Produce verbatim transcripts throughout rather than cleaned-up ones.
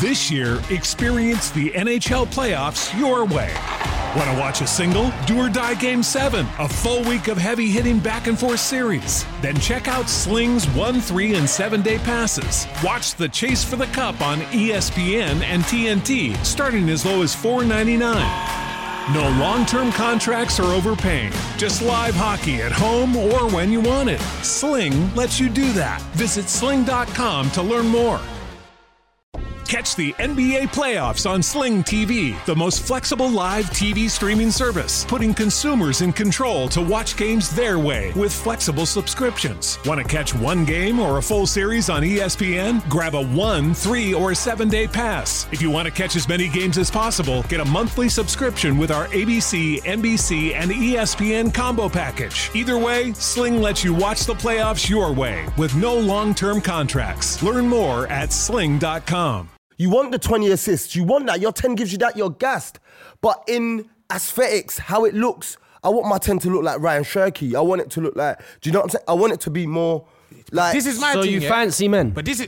This year, experience the N H L playoffs your way. Want to watch a single? Do or Die Game seven, a full week of heavy-hitting back-and-forth series. Then check out Sling's one, three, and seven-day passes. Watch the Chase for the Cup on E S P N and T N T, starting as low as four ninety-nine. No long-term contracts or overpaying. Just live hockey at home or when you want it. Sling lets you do that. Visit sling dot com to learn more. Catch the N B A playoffs on Sling T V, the most flexible live T V streaming service, putting consumers in control to watch games their way with flexible subscriptions. Want to catch one game or a full series on E S P N? Grab a one, three, or seven-day pass. If you want to catch as many games as possible, get a monthly subscription with our A B C, N B C, and E S P N combo package. Either way, Sling lets you watch the playoffs your way with no long-term contracts. Learn more at sling dot com. You want the twenty assists. You want that. Your ten gives you that. You're gassed. But in aesthetics, how it looks, I want my ten to look like Ryan Shirky. I want it to look like, do you know what I'm saying? I want it to be more like... This is my So thing, you yeah? fancy men? But this is...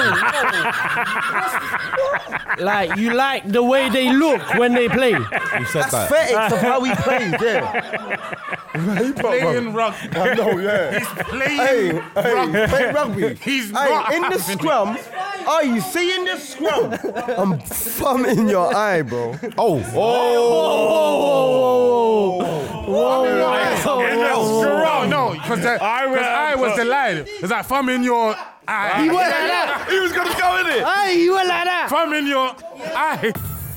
Like, you like the way they look when they play. You said that. Aesthetics of how we played, yeah. He playing rugby. I know, yeah. He's playing Hey, hey, rugby. play rugby. He's hey, not in the having scrum. Oh, you see in the scrum? I'm thumbing in your eye, bro. Oh, Oh, no, because I was the line. It's like thumb in your eye. He went like that. he was gonna go in it. Hey, he went like that. Thumb in your eye.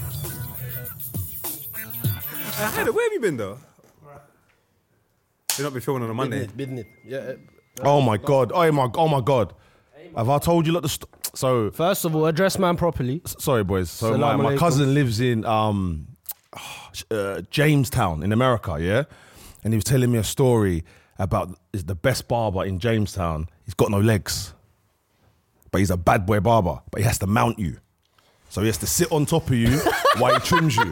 Hey, where have you been though? You've not been filming on a Monday. Business, yeah. Oh my god. Oh my. Oh my god. Have I told you? Lot the st- so First of all, address man properly. sorry, boys. So my, Salam my alaikum. cousin lives in um, uh, Jamestown in America, yeah, and he was telling me a story about is the best barber in Jamestown. He's got no legs, but he's a bad boy barber. But he has to mount you, so he has to sit on top of you while he trims you.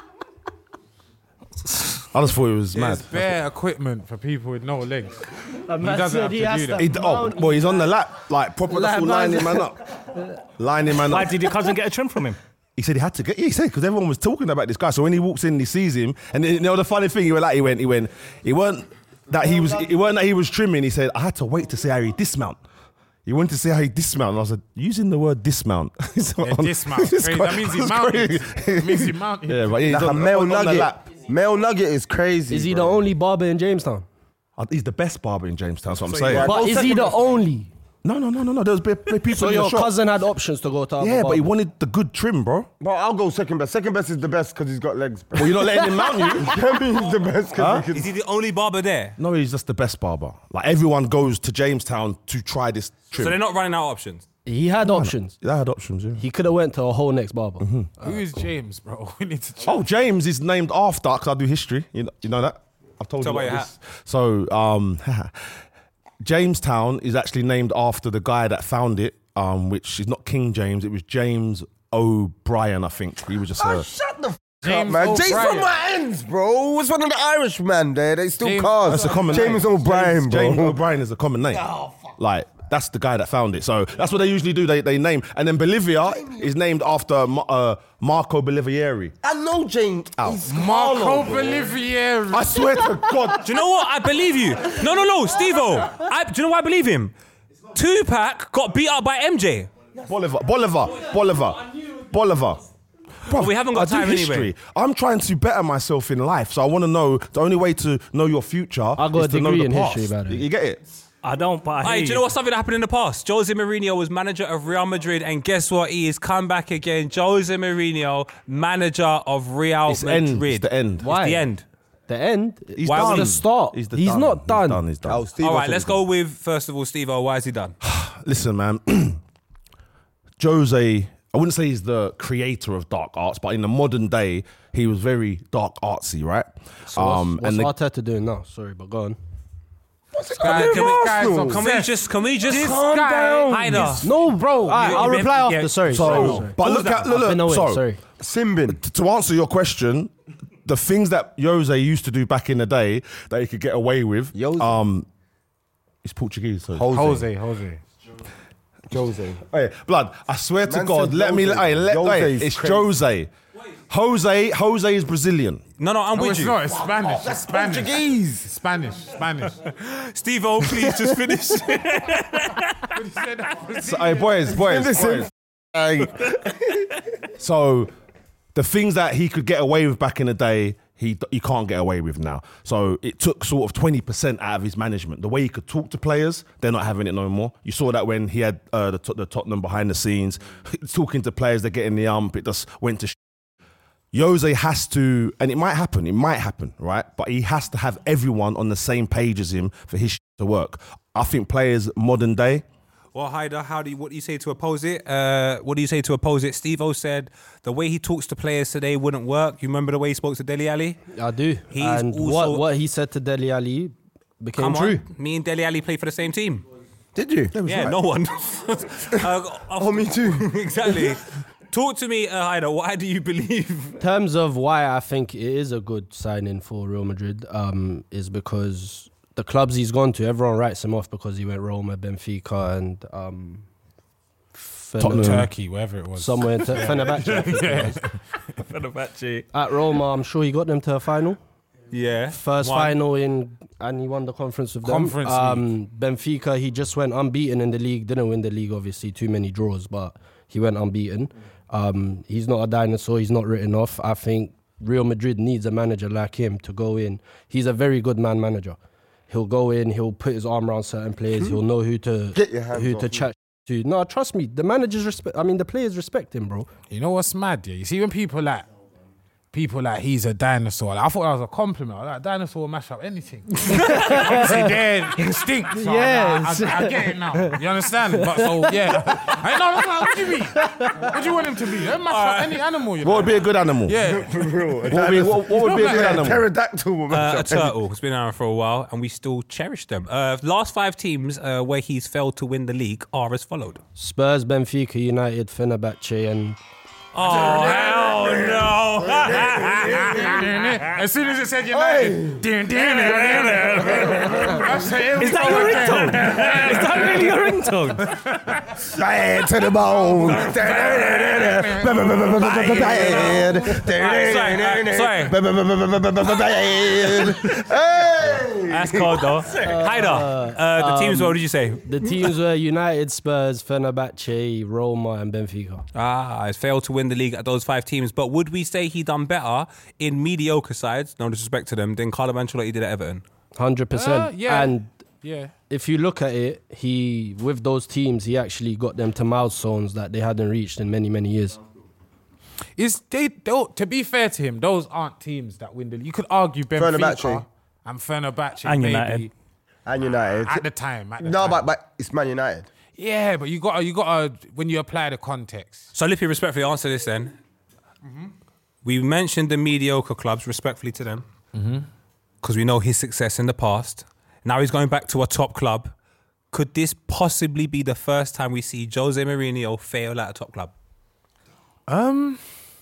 I just thought it was mad. There's bare equipment for people with no legs. A He man doesn't said have he to has do to that. He, oh, mount well, he's on the lap, like proper. That's all Like, lining man up, lining man Why up. did your cousin get a trim from him? He said he had to get. Yeah, he said because everyone was talking about this guy. So when he walks in, he sees him, and you know the funny thing, he went like he went, he went, he weren't that he was, it weren't that he was trimming. He said I had to wait to see how he dismount. He wanted to see how he dismount, and I was like, using the word dismount. Yeah, dismount. It's Crazy. quite- That means he it's mounted. crazy. That means he mounted. Yeah, but he's Like a on, male on, on the nugget. lap. Male nugget is crazy. Is he bro. the only barber in Jamestown? Uh, He's the best barber in Jamestown. That's what I'm So saying. you- But no is he second the best. only? No, no, no, no, no. There's be- be people So in your the shop. cousin had options to go to other Yeah, but he barbers. wanted the good trim, bro. Bro, I'll go second best. Second best is the best because he's got legs, bro. Well, you're not letting him mount you. Tell me he's the best because he Is can... he the only barber there? No, he's just the best barber. Like everyone goes to Jamestown to try this trim. So they're not running out of options. He had options. They had options, yeah. He could have went to a whole next barber. Who is James, bro? We need to check. Oh, James is named after, because I do history. You know, you know that? I've told Tell you by about your this. So, um, Jamestown is actually named after the guy that found it, um, which is not King James. It was James O'Brien, I think. He was just Oh, a... shut the f*** up, James man. James O'Brien. from my ends, bro. What's one of the Irish man there? They still James- cars. That's a common James name. O'Brien, James, bro. James O'Brien is a common name. Like, that's the guy that found it. So that's what they usually do. They they name. And then Bolivia is named after Ma- uh, Marco Bolivieri. I know James. Ow. He's Marco Carlo, bro. Bolivieri. I swear to God. Do you know what? I believe you. No, no, no, Steve-O. I, do you know why I believe him? Tupac got beat up by M J. Bolivar, Bolivar, Bolivar, Bolivar. Bro, we haven't got I do time history. anyway. I'm trying to better myself in life, so I want to know. The only way to know your future I got is a to know degree the in past. history, by the way. You get it? I don't, but I hear Hey, do you you. know what's something that happened in the past? Jose Mourinho was manager of Real Madrid, and guess what? He has come back again. Jose Mourinho, manager of Real It's Madrid. end. It's the end. Why? It's the end. The end? He's Why done. would the start. He's, the He's done. not done. He's done. He's done. Oh, Steve, All I right, said let's he's go with, first of all, Steve-O. Why is he done? Listen, man. Jose, I wouldn't say he's the creator of dark arts, but in the modern day, he was very dark artsy, right? So what's, Um, what's the- Arteta doing now? Sorry, but go on. Guys, can, we, guys, Arsenal? can we just, can we just, This calm guy down? is- Heider. No, bro. All right, you- I'll you- reply yeah, after. Sorry, So, sorry. sorry. but look at look, I've been look away, so sorry. Simbin. t- to answer your question, the things that Jose used to do back in the day that he could get away with, Jose. um, he's Portuguese. So Jose, Jose. Jose. Hey, blood, I swear to Man God, said let me, Jose. hey, let, Jose hey, is it's crazy. Jose. Jose, Jose is Brazilian. No, no, I'm No, with it's you. not. It's Spanish. It's Spanish. Portuguese. Spanish. Spanish. Steve-O, please just finish. So, hey, boys, boys, boys. Hey. So, the things that he could get away with back in the day, he he can't get away with now. So it took sort of twenty percent out of his management. The way he could talk to players, they're not having it no more. You saw that when he had uh, the, the Tottenham behind the scenes, talking to players, they're getting the ump, it just went to sh- Jose has to, and it might happen, it might happen, right? But he has to have everyone on the same page as him for his sh- to work. I think players modern day, Well, Haider, how do you, what do you say to oppose it? Uh, what do you say to oppose it? Steve-O said the way he talks to players today wouldn't work. You remember the way he spoke to Dele Alli? I do. He's and also- what, what he said to Dele Alli became Come true. on. Me and Dele Alli play for the same team. Did you? Yeah, no one. uh, Oh, me too. exactly. Talk to me, uh, Haider. Why do you believe? In terms of why I think it is a good signing for Real Madrid, um, is because the clubs he's gone to, everyone writes him off because he went Roma, Benfica, and um, Tottenham. Turkey, wherever it was. somewhere in Tur- Fenerbahce. I think it was. Fenerbahce. At Roma, I'm sure he got them to a final. Yeah. First One. final in, and he won the conference with them. Conference um, Benfica, he just went unbeaten in the league. Didn't win the league, obviously, too many draws, but he went unbeaten. Um, he's not a dinosaur. He's not written off. I think Real Madrid needs a manager like him to go in. He's a very good man manager. He'll go in. He'll put his arm around certain players. He'll know who to Get your hands who off to me. chat to. No, trust me. The managers respect. I mean, the players respect him, bro. You know what's mad? Yeah, you see when people like people like he's a dinosaur. Like, I thought that was a compliment. Like dinosaur will mash up anything. Obviously, they're extinct. So Yes. I, I, I get it now. You understand? But so yeah, I know. That's like, what do you mean? What do you want him to be? They'll mash up any animal. You know? what would be a good animal? Yeah. For real. What would be, what, what would be a good Yeah, animal? pterodactyl. will Uh, match a up. turtle. It's been around for a while, and we still cherish them. Uh, last five teams uh, where he's failed to win the league are as followed. Spurs, Benfica, United, Fenerbahce, and Oh, hell no. As soon as it said United, dun, dun, dun, dun, dun. I said, Is that your ringtone? Is that really your ringtone? Bad to the bone. Bad. Hey. That's cold, though. Haider, uh, the teams, what did you say? the teams were United, Spurs, Fenerbahce, Roma, and Benfica. Ah, he's failed to win the league at those five teams. But would we say he done better in mediocre sides, no disrespect to them, than Carlo Ancelotti did at Everton? Hundred Uh, percent. yeah. And yeah. if you look at it, he with those teams, he actually got them to milestones that they hadn't reached in many, many years. Is they, they to be fair to him, those aren't teams that win the league. You could argue Benfica Fenerbahce. and Fenerbahce And maybe United. And United. at the time. At the No, time. but, but it's Man United. yeah, but you got you got to when you apply the context. So, Lippy, respectfully answer this then. We mentioned the mediocre clubs, respectfully to them, because we know his success in the past. Now he's going back to a top club. Could this possibly be the first time we see Jose Mourinho fail at a top club? Um,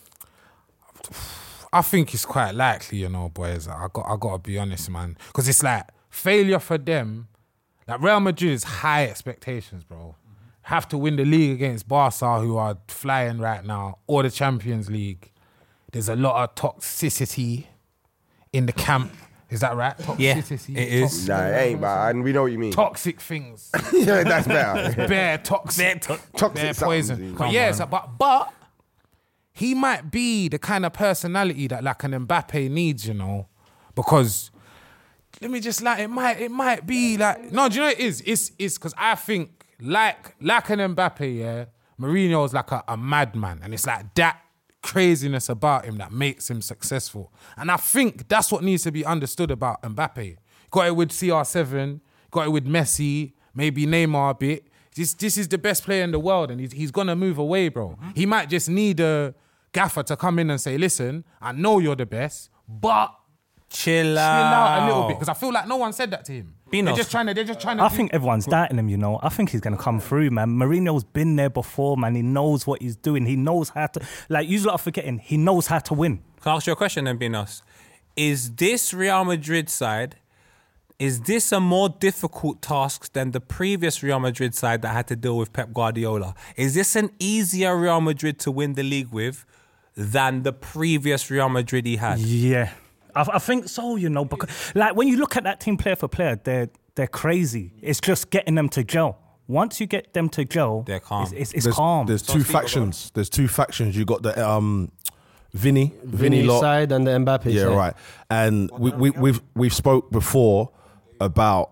I think it's quite likely, you know, boys. I got I got to be honest, man, because it's like failure for them. Like Real Madrid's high expectations, bro. Have to win the league against Barca, who are flying right now, or the Champions League. There's a lot of toxicity in the camp. Is that right? Yeah, Toxicity. it is. Nah, it ain't, but and we know what you mean. Toxic things. Yeah, that's better. Bare toxic. Toxic Bare something. poison. But yeah, so, but but he might be the kind of personality that like an Mbappe needs, you know, because let me just like it might it might be like no, do you know what it is? It's it's because I think like like an Mbappe, yeah, Mourinho's like a, a madman, and it's like that craziness about him that makes him successful. And I think that's what needs to be understood about Mbappe. Got it with C R seven, got it with Messi, maybe Neymar a bit. This this is the best player in the world, and he's he's gonna move away, bro. He might just need a gaffer to come in and say, listen, I know you're the best, but Chill chill out. out a little bit. Because I feel like no one said that to him. Beanos. They're just trying to, they're just trying to I do- think everyone's doubting him, you know. I think he's going to come through, man. Mourinho's been there before, man. He knows what he's doing. He knows how to... Like, you lot are forgetting, he knows how to win. Can I ask you a question then, Binos? Is this Real Madrid side, is this a more difficult task than the previous Real Madrid side that had to deal with Pep Guardiola? Is this an easier Real Madrid to win the league with than the previous Real Madrid he had? Yeah, I, I think so. You know, because like when you look at that team player for player, they're they're crazy. It's just getting them to gel. Once you get them to gel, They're calm. It's, it's, it's there's, calm. There's So two Steve, go on. factions. There's two factions. You got the um, Vinny, Vinny lot. side and the Mbappe Yeah, side. right. And we, we, we've we've spoke before about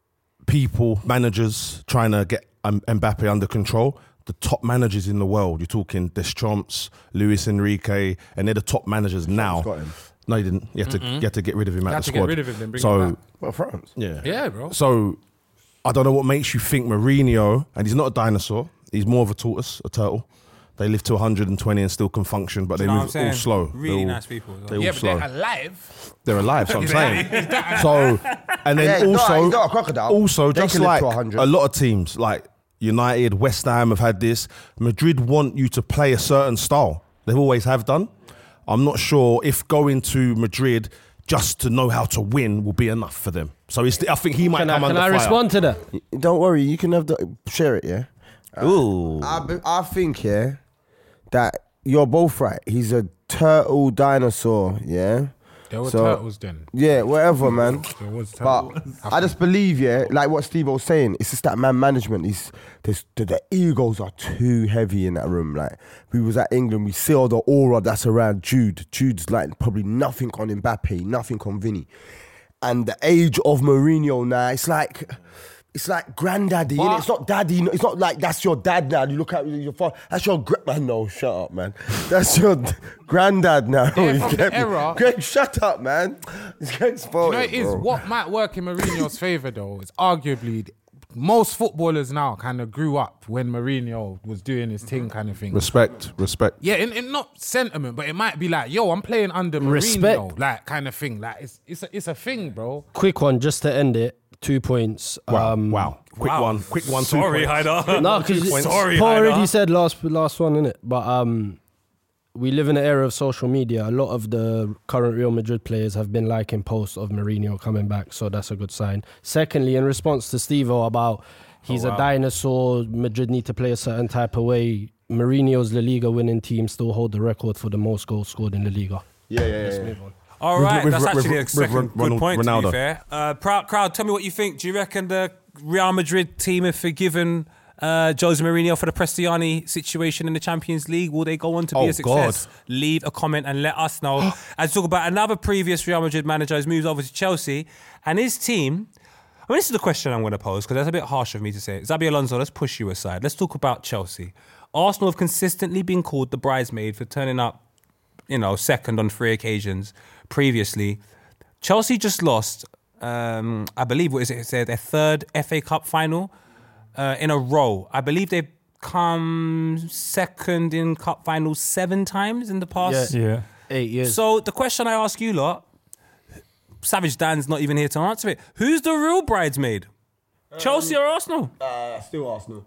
people, managers trying to get um, Mbappe under control. The top managers in the world. You're talking Deschamps, Luis Enrique, and they're the top managers now. got him. No, you didn't. You had to you had to get rid of him You out had the to get squad. rid of him, then bring so him back. Well, France. yeah, Yeah, bro. So I don't know what makes you think Mourinho, and he's not a dinosaur. He's more of a tortoise, a turtle. They live to one hundred twenty and still can function, but Do they you know move what I'm all saying? slow. Really They're all- nice people. as well. They're all Yeah, but slow. they're alive. They're alive, so I'm saying. So, and then Yeah, he's not- also, he's not a crocodile. also They just can live like to one hundred. a lot of teams, like United, West Ham have had this. Madrid want you to play a certain style. They always have done. I'm not sure if going to Madrid just to know how to win will be enough for them. So it's, I think he might Can I, come can under I fire. respond to that? Don't worry, you can have the share it. Yeah. Ooh. I, be- I think, yeah, that you're both right. He's a turtle dinosaur, yeah? There were So- turtles then. Yeah, whatever, man. There was But turtles. I just believe, yeah, like what Steve was saying, it's just that man management. Is there's, the, the egos are too heavy in that room. Like, we was at England, we see all the aura that's around Jude. Jude's like probably nothing on Mbappe, nothing on Vinny. And the age of Mourinho now, it's like... It's like granddaddy, innit? But- It's not daddy. It's not like that's your dad now. You look at your father. That's your gra- man. No, shut up, man. That's your d- granddad now. Yeah, You from get the me? era- Greg, shut up, man. Greg's You fault. know, it is bro. what might work in Mourinho's favour though. Is arguably most footballers now kind of grew up when Mourinho was doing his thing, kind of thing. Respect, respect. Yeah, in, in not sentiment, but it might be like, yo, I'm playing under Mourinho, Respect. like kind of thing. Like it's it's a, it's a thing, bro. Quick one, just to end it. Two points. Wow, Um, wow. Quick Wow. one, quick one, two Sorry, points. Haider. No, because Sorry, Paul Haider. already said last last one, innit? But um, we live in an era of social media. A lot of the current Real Madrid players have been liking posts of Mourinho coming back, so that's a good sign. Secondly, in response to Steve-O about he's Oh, a wow. dinosaur, Madrid need to play a certain type of way, Mourinho's La Liga winning team still hold the record for the most goals scored in La Liga. Yeah, yeah, yeah. yeah. All With- right, with- that's with- actually with- a second with good Ronald- point, to Ronaldo. be fair. Uh, proud crowd, tell me what you think. Do you reckon the Real Madrid team have forgiven uh, Jose Mourinho for the Prestiani situation in the Champions League? Will they go on to be Oh, a success? Leave a comment and let us know. As talk about another previous Real Madrid manager who's moved over to Chelsea and his team. I mean, this is the question I'm going to pose because that's a bit harsh of me to say. Xabi Alonso, let's push you aside. Let's talk about Chelsea. Arsenal have consistently been called the bridesmaid for turning up, you know, second on three occasions previously. Chelsea just lost, um, I believe, what is it? It's their, their third F A Cup final uh, in a row. I believe they've come second in cup finals seven times in the past. Yeah. Eight years. So the question I ask you lot, Savage Dan's not even here to answer it. Who's the real bridesmaid? Chelsea or Arsenal? Uh, still Arsenal.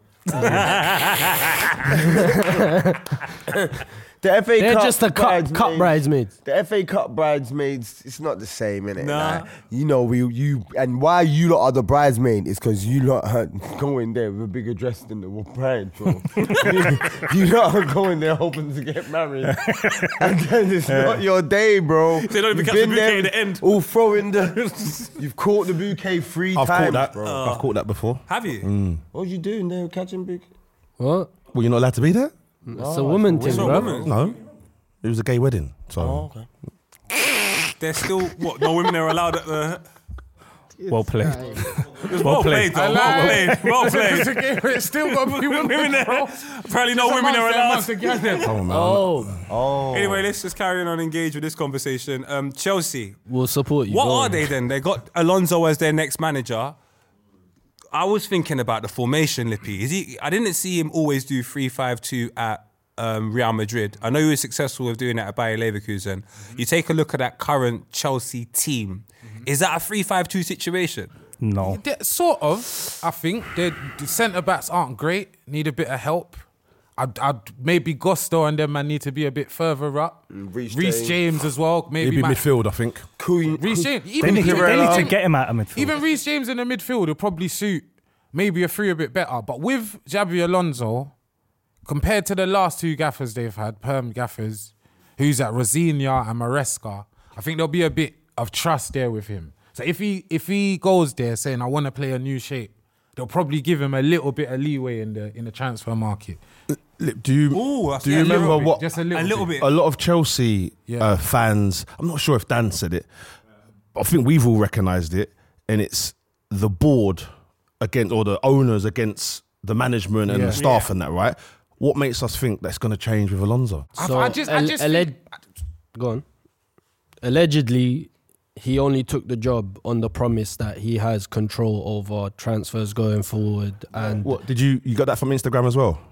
The F A They're Cup just the cup, cup bridesmaids. The F A Cup bridesmaids, it's not the same, innit? Nah. Like, you know, we you and why you lot are the bridesmaid is because you lot are going there with a bigger dress than the bride, bro. you, you lot are going there hoping to get married, and then it's not your day, bro. They don't even You've catch the been bouquet there at the end. All throwing the. You've caught the bouquet three I've times, caught that. bro. I've caught that before. Have you? What you doing there catching bouquet? What? Well, you're not allowed to be there? It's a woman thing, It's a bro. woman. No. It was a gay wedding. So Oh, okay. There's still, what, no women are allowed at the... Well played. It's well played, though. Well played. Well played. It's still got to be women, Women there. bro. Apparently no women are allowed. oh, man. Oh, Anyway, let's just carry on and engage with this conversation. Um, Chelsea, we'll support you. what Go are on. they then? They got Alonso as their next manager. I was thinking about the formation, Lippy. Is he? I didn't see him always do three five two at um, Real Madrid. I know he was successful with doing that at Bayer Leverkusen. Mm-hmm. You take a look at that current Chelsea team. Mm-hmm. Is that a three five two situation? No. They're sort of, I think. They're- The centre backs aren't great, need a bit of help. I'd, I'd maybe Gusto and them man need to be a bit further up. Reece Reece James. James as well. Maybe Maybe might- midfield, I think. Queen, Reece James. They Even, need, to, they need to get him out of midfield. even Reece James in the midfield will probably suit maybe a three a bit better. But with Xabi Alonso, compared to the last two gaffers they've had, perm gaffers, who's at Rosinia and Maresca, I think there'll be a bit of trust there with him. So if he if he goes there saying I want to play a new shape, they'll probably give him a little bit of leeway in the in the transfer market. Do you Ooh, do you yeah, a remember little bit. what Just a little, A little bit. a lot of Chelsea Yeah. uh, fans? I'm not sure if Dan said it, but I think we've all recognised it, and it's the board against or the owners against the management and Yeah. the staff and that, right? What makes us think that's going to change with Alonso? I- So, I just, I al- just alleg- think- Go on. Allegedly, he only took the job on the promise that he has control over transfers going forward. And What did you you got that from Instagram as well?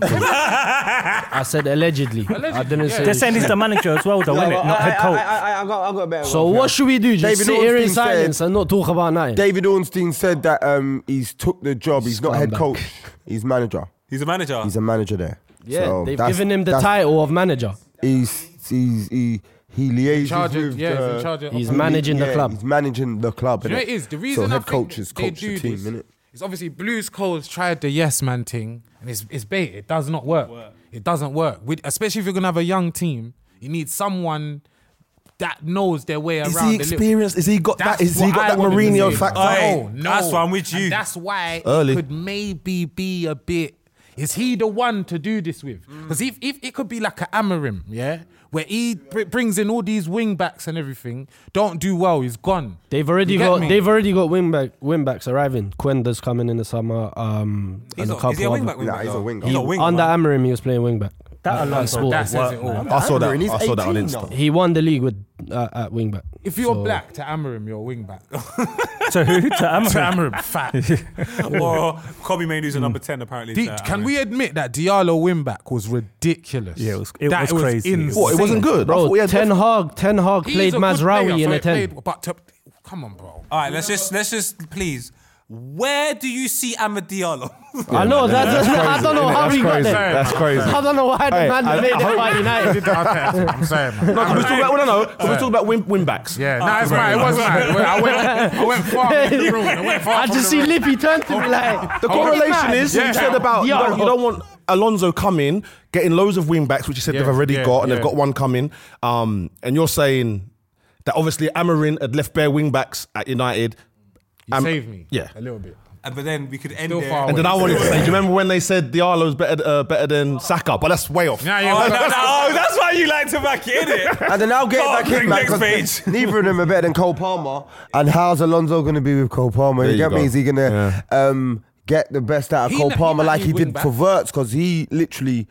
I said allegedly. I didn't yeah. say. They're saying he's the manager as well, though, isn't it? Not head coach. I, I, I, got, I got a better So one, what fam. should we do? Just David sit here in Ornstein silence said- and not talk about nothing? David Ornstein said that um, he's took the job. He's not head Scumbag. coach. He's manager. He's a manager. He's a manager there. Yeah, So they've that's- given him the that's- title of manager. He's he's he he liaises charge of- with yeah, he's in the- charge of- He's Yeah, managing the club. He's managing the club. Do you know innit? what it is? The reason so I head think coaches they coach do the team, this innit? is obviously Blues Codes tried the yes man thing and it's, it's bait. It does not work. It doesn't work. With, especially if you're going to have a young team, you need someone that knows their way Is around. he the little- experienced? Is he got That's that? Is he what got I that wanted to Mourinho say. factor? Aye. No, no. That's why I'm with you. And that's why Early. it could maybe be a bit. Is he the one to do this with? Mm. Because if, if it could be like an Amarim, yeah, where he br- brings in all these wing backs and everything, don't do well, he's gone. They've already You get got me? they've already got wing back wing backs arriving. Quenda's coming in the summer. Um, He's and a not- couple is he a wing other- back? wing Nah, back, he's a though? wing back. He's a He- wing under back. Amarim, he was playing wing back. That At- at Alonso Sport. That says work, it all. man. I saw that. He's I saw that on eighteen Insta. now. He won the league with uh, at wing back. If you're So- black to Amarim, you're a wing back. to To who? To Amarim. Amarim, fat. Or Kobe Mainoo's a number ten, apparently. D- so, I can mean. we admit that Diallo wing back was ridiculous? Yeah, it was- it that was crazy. insane. What? It wasn't good. I Bro, thought we had Ten Hag, Ten Hag He's played a good Mazraoui player, in so a he ten. played- but to, come on, bro. All right, let's just let's just please. Where do you see Amad Diallo? I know that. That's I don't know how That's he got crazy. there. That's crazy. I don't know why the Hey, man I- made I it hope- by United. Okay, I'm saying, man. No, 'cause we're talking about, well, no, no, 'cause we're talking about win, win backs. Yeah, no, it's right. It wasn't right. I went, I went far from the room. I went far I from just the see room. Lippy turn to me like The Oh, correlation man. is Yeah. you said about you Diallo. don't, you don't want Alonso coming, getting loads of wing backs, which you said Yeah, they've already yeah, got, and yeah. they've got one coming. Um, and you're saying that obviously Amarin had left bare wing backs at United. You Um, saved me. yeah. a little bit. And but then we could end Still there. far And then I wanted to say, do you remember when they said Diallo's better uh, better than Saka? But that's way off. Yeah, yeah. Oh, but- no, no, oh, that's why you like to back it, innit? And then I'll get Go on, back in, bring man. next 'Cause page. neither of them are better than Cole Palmer. And how's Alonso going to be with Cole Palmer? There You you get me? go. Is he going to um, get the best out of He Cole not- he Palmer not like need he wing did back. for Verts? Because he literally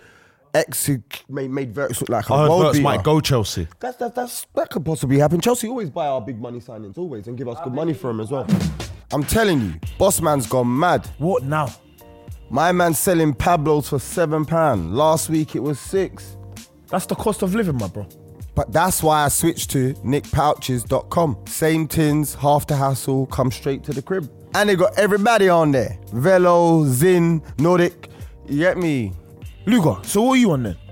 exec- made, made Verts look like a I heard world Verts beater. might go Chelsea. That's, that's, that's, that could possibly happen. Chelsea always buy our big money signings, always, and give us good money for them as well. I'm telling you, boss man's gone mad. What now? My man's selling Pablos for seven pounds. Last week it was six. That's the cost of living, my bro. But that's why I switched to nick pouches dot com. Same tins, half the hassle, come straight to the crib. And they got everybody on there. Velo, Zin, Nordic. You get me? Luca, so what are you on then?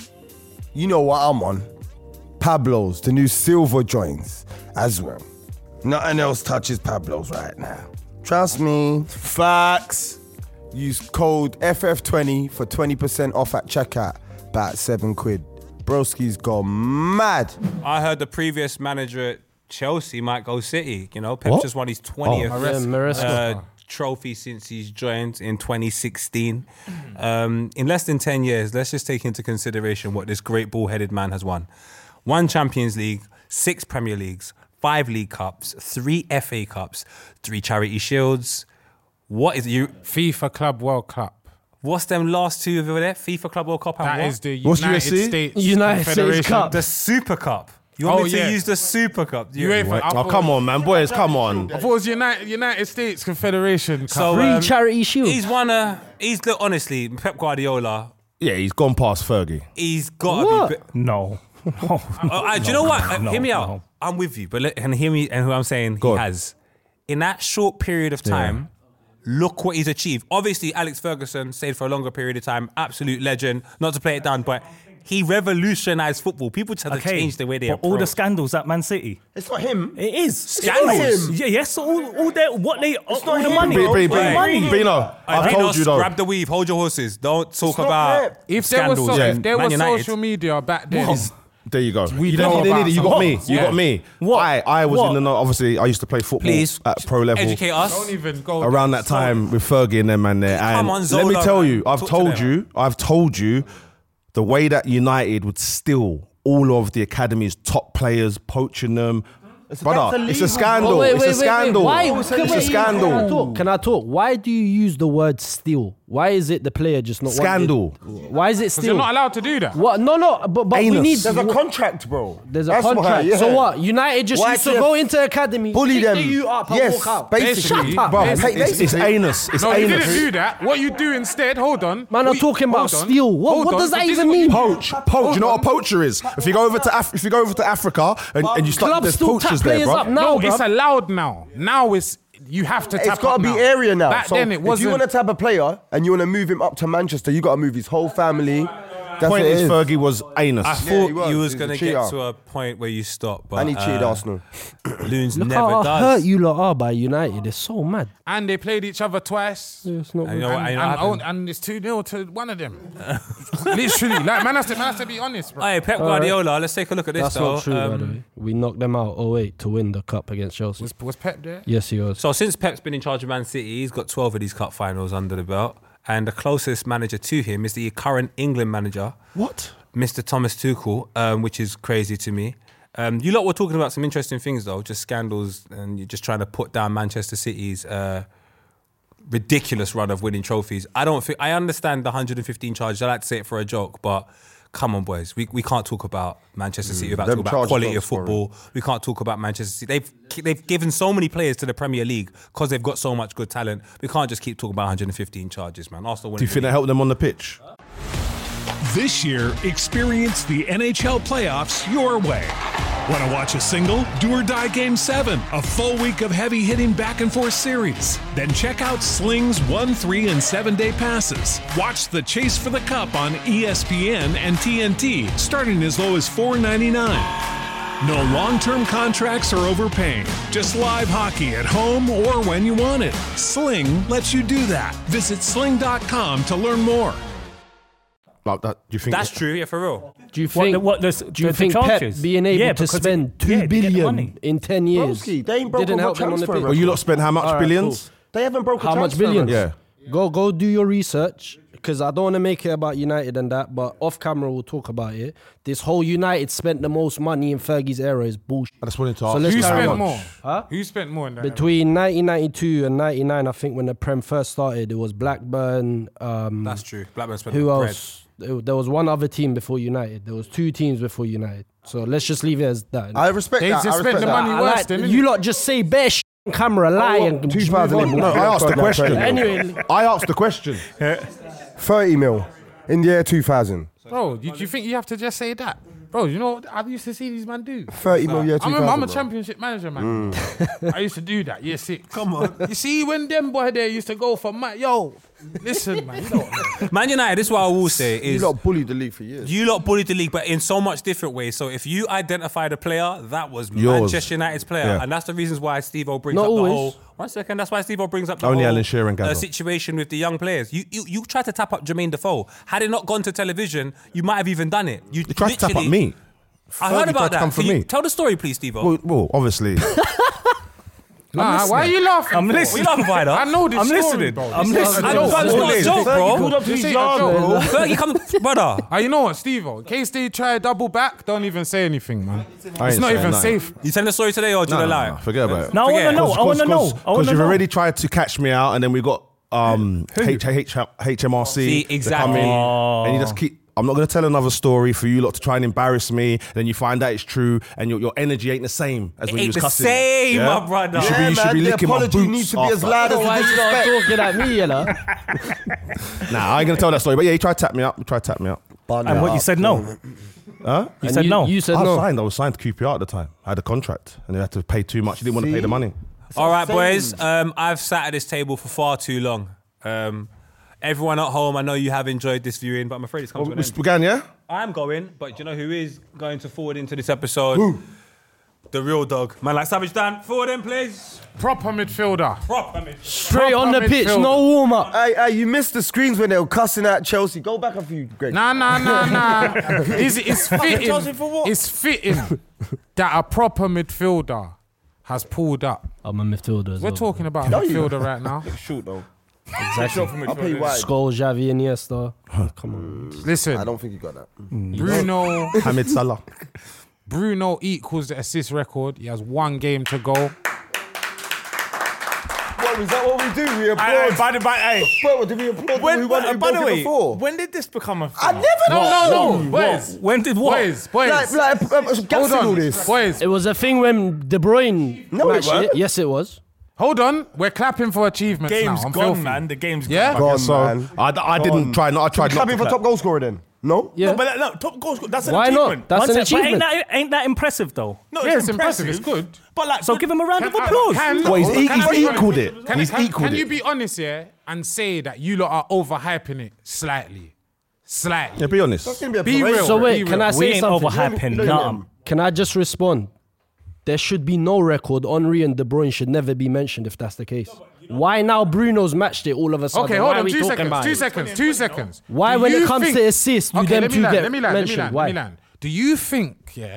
You know what I'm on. Pablos, the new silver joints as well. Nothing else touches Pablos right now. Trust me. Facts. Use code F F twenty for twenty percent off at checkout. About seven quid. Broski's gone mad. I heard the previous manager at Chelsea might go City. You know, Pep just won his twentieth Yeah, Maresca. uh, trophy since he's joined in twenty sixteen. Um, in less than ten years, let's just take into consideration what this great bull-headed man has won. One Champions League, six Premier Leagues, five League Cups, three F A Cups, three Charity Shields. What is you? FIFA Club World Cup. What's them last two over there? FIFA Club World Cup and That what? is the What's United U S C? States United States Confederation. Cup. The Super Cup. You want Oh, me to yeah. use the Super Cup? Yeah. UEFA. I Oh, thought- come on, man. Boys, come on. I thought it was United United States Confederation Cup. So, Three um, charity shields. He's won a. He's look honestly, Pep Guardiola. Yeah, he's gone past Fergie. He's got What? to be. No. No. Uh, uh, do you know what? Uh, no, hear me out. no. I'm with you, but let, and hear me and who I'm saying Go he on. has in that short period of time. look what he's achieved. Obviously, Alex Ferguson stayed for a longer period of time, absolute legend, not to play it down, but he revolutionised football. People just had to change the way they but approach. all the scandals at Man City. It's not him. It is. Scandals? It is. Yeah, yes, all, all their, what they, all not the him, money. bro. all Be- the be- money. Bino, I've Hey, told you though. grab the weave, hold your horses. Don't talk not about rep. If there was, scandals. so, in if there Man was United. social media back then, There you go. We you know don't need about it. You some- got me. You Yeah. got me. What? I, I was What? in the know. Obviously, I used to play football Please, at pro level. educate us. don't even go Around there. that time with Fergie and them man there. And Come on, let Zola, me tell man. you, I've Talk to told them. you, I've told you, the way that United would steal all of the academy's top players, poaching them. Brother, that's it's a illegal. scandal. Oh, wait, it's wait, a wait, scandal. Wait, Why? It's Can a we- Can I scandal. talk? Can I talk? Why do you use the word steal? Why is it the player just not Scandal. wanted? Why is it Because you're steal? not allowed to do that. What? No, no. But, but we Anus. need. There's a contract, bro. There's a That's why, contract. yeah. So what? United just Why used to can't- go into academy, Bully pick them. the you up and Yes, walk out. basically. Shut up, Bro, man. it's, it's, it's anus. It's No, you anus. didn't do that. What you do instead, hold on. Man, I'm What you- talking about hold on. steal. What- Hold what on, does that but this even is what you mean? do. Poach, poach. You know what a poacher is? If you go over to Af- if you go over to Africa and, and you start, Clubs there's still tap poachers there, players bro. up now, No, bruv. it's allowed now. Now it's you have to It's tap got up to be now. area now. Back so then it if wasn't. you want to tap a player and you want to move him up to Manchester, you got to move his whole family. That's Point what it is, is. Fergie was anus. I he thought was. you was He's a going to cheater. get to a point where you stop, but And he cheated uh, Arsenal. Loons Look never how does. hurt you lot are by United. It's so mad. and they played each other twice. It's not. And you know what, And, you know what and, happened? oh, and it's two nil to one of them. Literally, like man has to, man has to be honest, bro. Hey, Pep Guardiola, let's take a look at this That's though. not true, by the Um, way. We knocked them out oh eight to win the cup against Chelsea. Was, was Pep there? Yes, he was. So since Pep's been in charge of Man City, he's got twelve of these cup finals under the belt. And the closest manager to him is the current England manager, What? Mister Thomas Tuchel, um, which is crazy to me. Um, you lot were talking about some interesting things though, just scandals, and you're just trying to put down Manchester City's uh, ridiculous run of winning trophies. I don't think I understand the one hundred fifteen charges. I like to say it for a joke, but come on, boys, we we can't talk about Manchester City without them talking about charges quality don't of score football. We can't talk about Manchester City. They've they've given so many players to the Premier League because they've got so much good talent. We can't just keep talking about one hundred fifteen charges, man. Arsenal Do you winning think the that helped them on the pitch? This year, experience the N H L playoffs your way. Want to watch a single, do or die Game seven, a full week of heavy-hitting back-and-forth series? Then check out Sling's one, three, and seven-day passes. Watch the Chase for the Cup on E S P N and T N T, starting as low as four ninety-nine. No long-term contracts or overpaying. Just live hockey at home or when you want it. Sling lets you do that. Visit sling dot com to learn more. Like that? Do you think That's true, yeah, for real. Do you What, think? the, what, the, do you the, think the Pep charges? being able Yeah, to because spend it- two yeah, to get the billion money. in ten years Broski, they ain't broke didn't over help them on the transfer pitch? Well, you lot spent how much All right, billions? They haven't broke a How much transfer billions? record. Yeah. Go go do your research because I don't want to make it about United and that, but off camera we'll talk about it. This whole United spent the most money in Fergie's era is bullshit. I just wanted to So ask. let's Who carry spent on. more? Huh? Who spent more in that? Between nineteen ninety-two and ninety-nine, I think when the Prem first started, it was Blackburn. Um, That's true. Blackburn spent who the bread. else? There there was one other team before United. There was two teams before United. So let's just leave it as that. I respect They that. just I spent respect the that. money I worse like, than you innit? lot just say bare sh- on camera, lie Oh, and two thousand move on. No, I asked the question. Anyway, I asked the question. thirty mil in the year two thousand. Bro, do you think you have to just say that? Bro, you know what I used to see these man do? thirty mil year two I'm thousand. a, I'm a bro. championship manager, man. Mm. I used to do that, year six. Come on. You see, when them boy there used to go for my, yo, listen, man, you know what, Man United, this is what I will say You is lot bullied the league for years. you lot bullied the league, but in so much different ways. So if you identified a player, that was Yours. Manchester United's player, Yeah. and that's the reasons why Steve-O brings Not up always. the whole. One second, that's why Steve-O brings up the Only whole Alan Shearer and uh, Gazza. situation with the young players. You, you you tried to tap up Jermaine Defoe. Had it not gone to television, you might have even done it. You, You tried to tap up literally- me. I Fergie heard tried about to that. come for Can you me. tell the story, please, Steve-O. Well, well, obviously. Nah, why are you laughing? I'm for? listening. What you laughing about, I huh? know this I'm story, listening. bro. I'm This ain't listening. a I joke. don't- it's not a joke, bro. Pulled up to This his ain't a yard, joke. bro. Fergie, come, brother. Ah, you know what, Steve? In case they try double back, don't even say anything, man. I It's ain't not saying even nothing. safe. You telling the story today or do you No, want to no, lie? no, forget about it. Now I want to Forget. know. I want to know. I want Because to you've know. already tried to catch me out, and then we got um, H- H- H M R C. See, to come exactly. in, and you just keep. I'm not going to tell another story for you lot to try and embarrass me. Then you find out it's true, and your, your energy ain't the same as when you ain't was the cussing. same, my brother. You should be, Yeah, you should man, be the licking my apology boots needs to be as after. loud as why the you not disrespect. talking at me, you know? Nah, I ain't going to tell that story. But yeah, he tried to tap me up. He tried to tap me up. And what you said no. Huh? You And said you, no. You said I was no. signed. I was signed to Q P R at the time. I had a contract, and they had to pay too much. He didn't want to pay the money. All right, boys. Um, I've sat at this table for far too long. Um, everyone at home, I know you have enjoyed this viewing, but I'm afraid it's come Well, to an we end. began, yeah? I'm going, but do you know who is going to forward into this episode? Who? The real dog. Man like Savage Dan, forward in, please. Proper midfielder. Proper midfielder. Straight on the Proper pitch, midfielder. no warm up. Hey, hey, you missed the screens when they were cussing at Chelsea. Go back a few, Greg. Nah, nah, nah, nah. it's, it's fitting. Chelsea for what? It's fitting that a proper midfielder has pulled up. I'm a midfielder as We're well. talking about a No, you- midfielder right now. Shoot though. Exactly. I'll pay you wide. Scholes, Xavi, Iniesta. Come on. Listen, I don't think you got that. Bruno, Hamid Salah. Bruno equals the assist record. He has one game to go. What, is that what we do? We Hey, applaud. hey, by the by, hey. Bro, did we applaud When, who won uh, who by the broke it way, before? when did this become a thing? I never No, know. no, no. Boys, When did what? boys, boys. Like, like, um, Hold gassing all on, this. boys. It was a thing when De Bruyne No, it matched weren't. it. Yes, it was. Hold on. We're clapping for achievements Game's now. I'm gone, filthy. man. The game's Yeah? gone. Gone, So man. I, I didn't try. Not I tried not Clapping to for clap. top goal scorer then? No? Yeah. No, but that, no, top goal scorer. That's an Why achievement. not? That's One an sec, but ain't achievement. that, ain't that impressive though? No, Yeah, it's impressive. It's good. But like, So give him a round of Can- applause. Can, Well, he's, e- can I he's be equaled honest? it. Can, He's can, equaled can it. you be honest, yeah, and say that you lot are overhyping it slightly? Slightly. Yeah, be honest. That's gonna be a Be parade. real. So wait, Be can real. I We say ain't something? overhyping Look at nothing. them. Can I just respond? There should be no record. Henry and De Bruyne should never be mentioned if that's the case. Why now Bruno's matched it all of a sudden? Okay, hold Why are on. we Two talking seconds. about Two it? seconds. Two seconds. Why Do when it you comes think- to assists, you Okay, them let me two land, get let me land, let me mentioned? land, Why? Let me land. Do you think, yeah,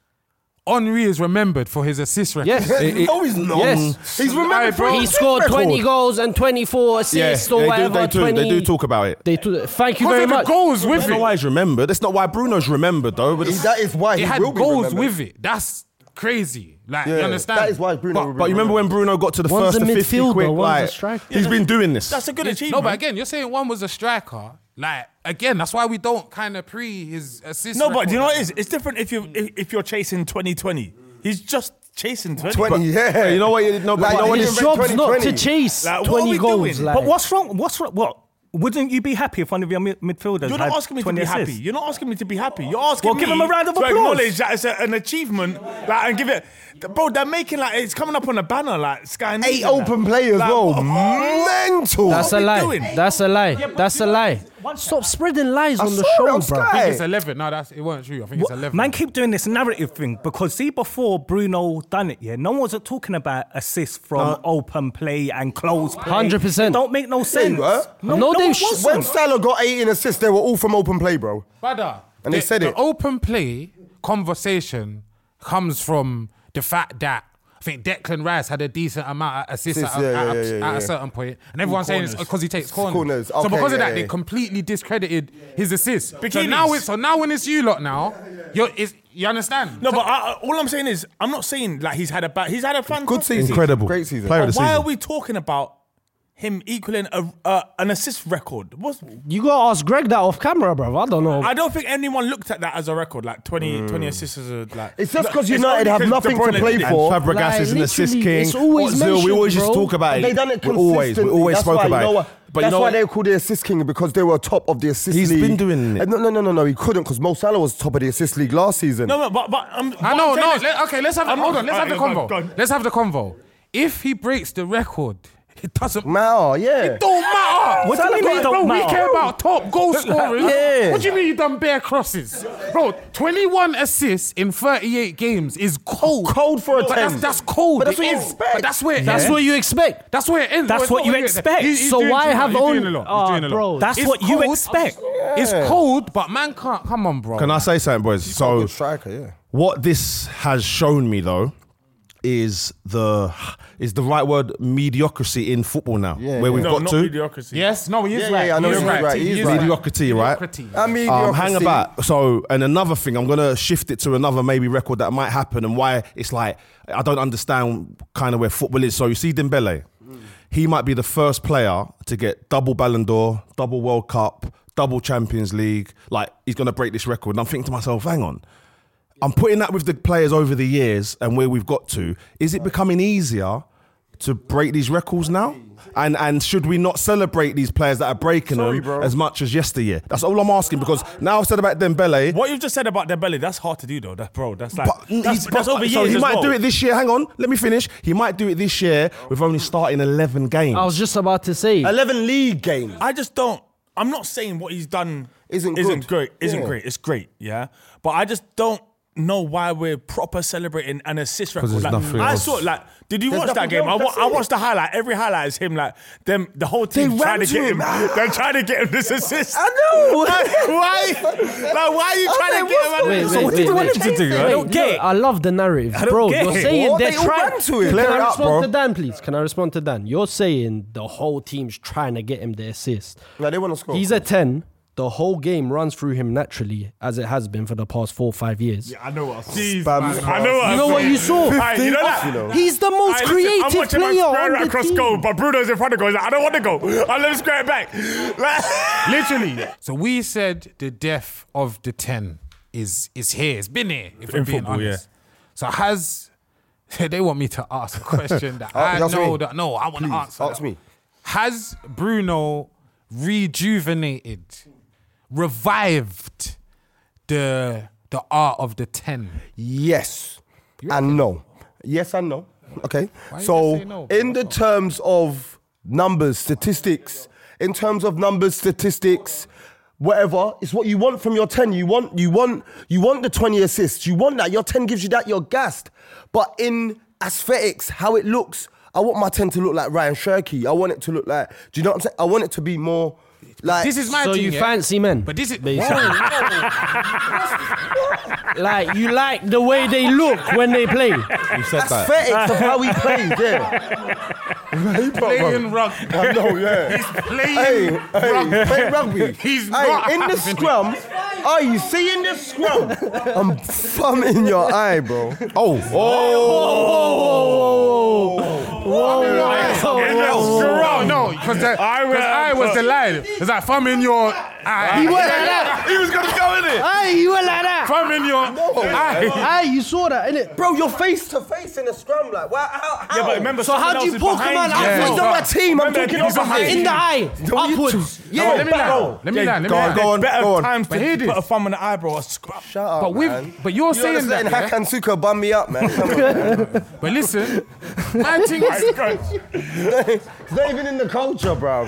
Henry is remembered for his assist record? Yes. No, he's not. Yes. He's remembered Aye, for bro. his He assist scored record. twenty goals and twenty-four Yeah, assists or they do, whatever. they, do, twenty they do talk about it. They do. Thank you Because very of the much. goals with That's not it. why he's remembered. That's not why Bruno's remembered, though. But He- it's, That is why He he had will be goals remembered. with it. That's crazy. Like, Yeah, you understand? that is why Bruno But- will be but you remember when Bruno got to the One's first a to fifty midfielder, quick? one's a Like, striker. he's been doing this. that's a good Yes, achievement. No, but again, you're saying one was a striker. Like, again, that's why we don't kind of pre his assist. No, but record. do you know what it is? It's different if you if, if you're chasing twenty twenty. He's just chasing twenty. twenty, yeah. You know what? You, no, but Like, you know what? he His didn't job. rate Job's not to twenty twenty. chase Like, what are twenty we goals. doing? Like, But what's wrong? What's wrong? What? Wouldn't you be happy if one of your mid- midfielders You're had not asking me to twenty be happy. assists? You're not asking me to be happy. You're asking Well, me give him a round of to applause. acknowledge that it's a, an achievement, like, and give it. Bro, they're making like it's coming up on a banner like Sky News. Eight and that. open players, Like, bro. what- Mental. That's What a are we lie. doing? That's a lie. That's a lie. Stop spreading lies I on the saw it show, on bro. I Sky. think it's eleven. No, that's it wasn't true. I think it's What- eleven. Man, keep doing this narrative thing because see, before Bruno done it, yeah, no one wasn't talking about assists from open play and close play. one hundred percent. Don't make no sense. were. No, No, no, they one sh- wasn't. When Salah got eighteen assists, they were all from open play, bro. Brother, And they the, said the it. open play conversation comes from the fact that I think Declan Rice had a decent amount of assists Assists, at, a- yeah, at, a- yeah, yeah, at yeah. a certain point, and everyone's saying it's because he takes corners. Corners, So okay, because of yeah, that, yeah. they completely discredited his assists. So Bikinis. now, it's, so now when it's you lot now, you're, it's, you understand? No, So- but I, all I'm saying is I'm not saying like he's had a bad. He's had a fantastic Good season. Incredible. Great season. Player of But the why season. are we talking about him equaling a, uh, an assist record? What's, You gotta ask Greg that off camera, bro. I don't know. I don't think anyone looked at that as a record, like twenty, twenty assists as a like. It's just No, 'cause it's United only have 'cause nothing De to Bruyne play did it. for. Fabregas Like, is an assist literally, king. it's always Ozil, we mentioned, always used to bro. talk about it. They done it We always, we consistently. always That's spoke why, about you know it. what? But That's you know why what? they were called the assist king because they were top of the assist He's league. been doing it. Uh, No, no, no, no, no. He couldn't because Mo Salah was top of the assist league last season. No, no, but but um, I what know, I'm saying no. is- Let, okay, let's have. I'm Hold not- on, let's have the alright, go convo. on, go on. Let's have the convo. If he breaks the record, it doesn't Matter, yeah. Don't matter. What do you mean it don't bro, matter? we care about top goal scorers. Yeah. What do you mean you done bare crosses? Bro, twenty-one assists in thirty-eight games is cold. Cold for a But ten. that's, that's cold. But that's It what you is. expect. But that's where That's yeah. what you expect. That's where it ends. That's It's what not you where expect. He's- he's So doing why too have much. He's only- doing a lot. Oh, He's doing a lot. bro. That's It's what you cold. expect. It's Yeah. cold, but man can't. Come on, bro. Can I say something, boys? So Good striker, yeah. what this has shown me, though, is the is the right word mediocrity in football now, Yeah, where yeah. we've no, got not to mediocrity. Yes, no, he is Yeah, right. yeah, I know He is he's right. He is right. mediocrity, right? Mediocrity. I mean, Um, hang about. So, and another thing, I'm gonna shift it to another maybe record that might happen, and why it's like I don't understand kind of where football is. So you see Dembele, he might be the first player to get double Ballon d'Or, double World Cup, double Champions League. Like he's gonna break this record. And I'm thinking to myself, hang on. I'm putting that with the players over the years and where we've got to. Is it becoming easier to break these records now? And and should we not celebrate these players that are breaking Sorry, them bro. as much as yesteryear? That's all I'm asking, because now I've said about Dembele. What you've just said about Dembele, that's hard to do though. That bro, that's like But that's, he's- that's but- over years. so he as might well. do it this year. Hang on, let me finish. He might do it this year with only starting eleven games. I was just about to say. eleven league games. I just don't. I'm not saying what he's done Isn't isn't good. great. Isn't Yeah. great. It's great. Yeah, but I just don't know why we're proper celebrating an assist record. there's Like, nothing I else. saw like. Did you There's watch that nothing game? I, else, wa- that's I it. watched the highlight. Every highlight is him like them. The whole team They trying ran to to get him. him. They're trying to get him this assist. I know. Like, why? Like, why are you I trying was to like, get what's him? Wait, So wait, what wait, did you want wait. him to do? I Wait, don't get no, it. I love the narrative, don't bro. get You're it. saying What? they're They all trying. ran to him. Can Clear I it up, respond bro. to Dan, please? Can I respond to Dan? You're saying the whole team's trying to get him the assist. No, they want to score. He's a ten. The whole game runs through him naturally, as it has been for the past four or five years. I know what I'm Spam. I know what You I'm know what saying. you saw? Aye, you know that? He's the most Aye, listen, I'm creative watching man player square on right the across team. goal, but Bruno's in front of goal. He's like, I don't want to go. I'll let him square it back. Like- Literally. So we said the death of the ten is is here. It's been here, if we're In being football, honest. So has they want me to ask a question that Oh, I that's know me. that no, I want to Please, answer. ask that. me. Has Bruno rejuvenated, revived the the art of the ten? Yes and no. Yes and no. Okay. Why you So just say no? in the terms of numbers, statistics, in terms of numbers, statistics, whatever, it's what you want from your ten. You want you want you want the twenty assists. You want that. Your ten gives you that, you're gassed. But in aesthetics, how it looks, I want my ten to look like Ryan Shirky. I want it to look like, do you know what I'm saying? I want it to be more like This is my So thing, you yeah? fancy men, But this is basically. Like you like the way they look when they play. You said that. aesthetics of how he plays, yeah. playing rugby. I know, yeah. He's playing Hey, hey, rugby. play rugby. He's hey, not in the having scrum. Oh, you see in the scrum? I'm thumb in your eye, bro. Oh, Oh, no, because I, will- I was the line. It's like thumb in your eye. He went like that. he was gonna go in it. Hey, he went like that. Thumb in your eye. Hey, you saw that, innit? Bro, you're face to face in a scrum. Like, wow, how? how? Yeah, but remember, So how do you poke a man you. out? He's not my team. I'm Remember, talking he's about behind him. In the eye, Don't you upwards. Yeah, let me learn. Let me learn. Let me Go on, learn. go on, Better go on. times But to here put it a is. thumb on the eyebrow or scrub. Shut up, But with, man. but you're You're saying just that. letting Yeah? Hakan Suka bum me up, man. Come on, man. But listen, my thing is, It's not even in the culture, bro.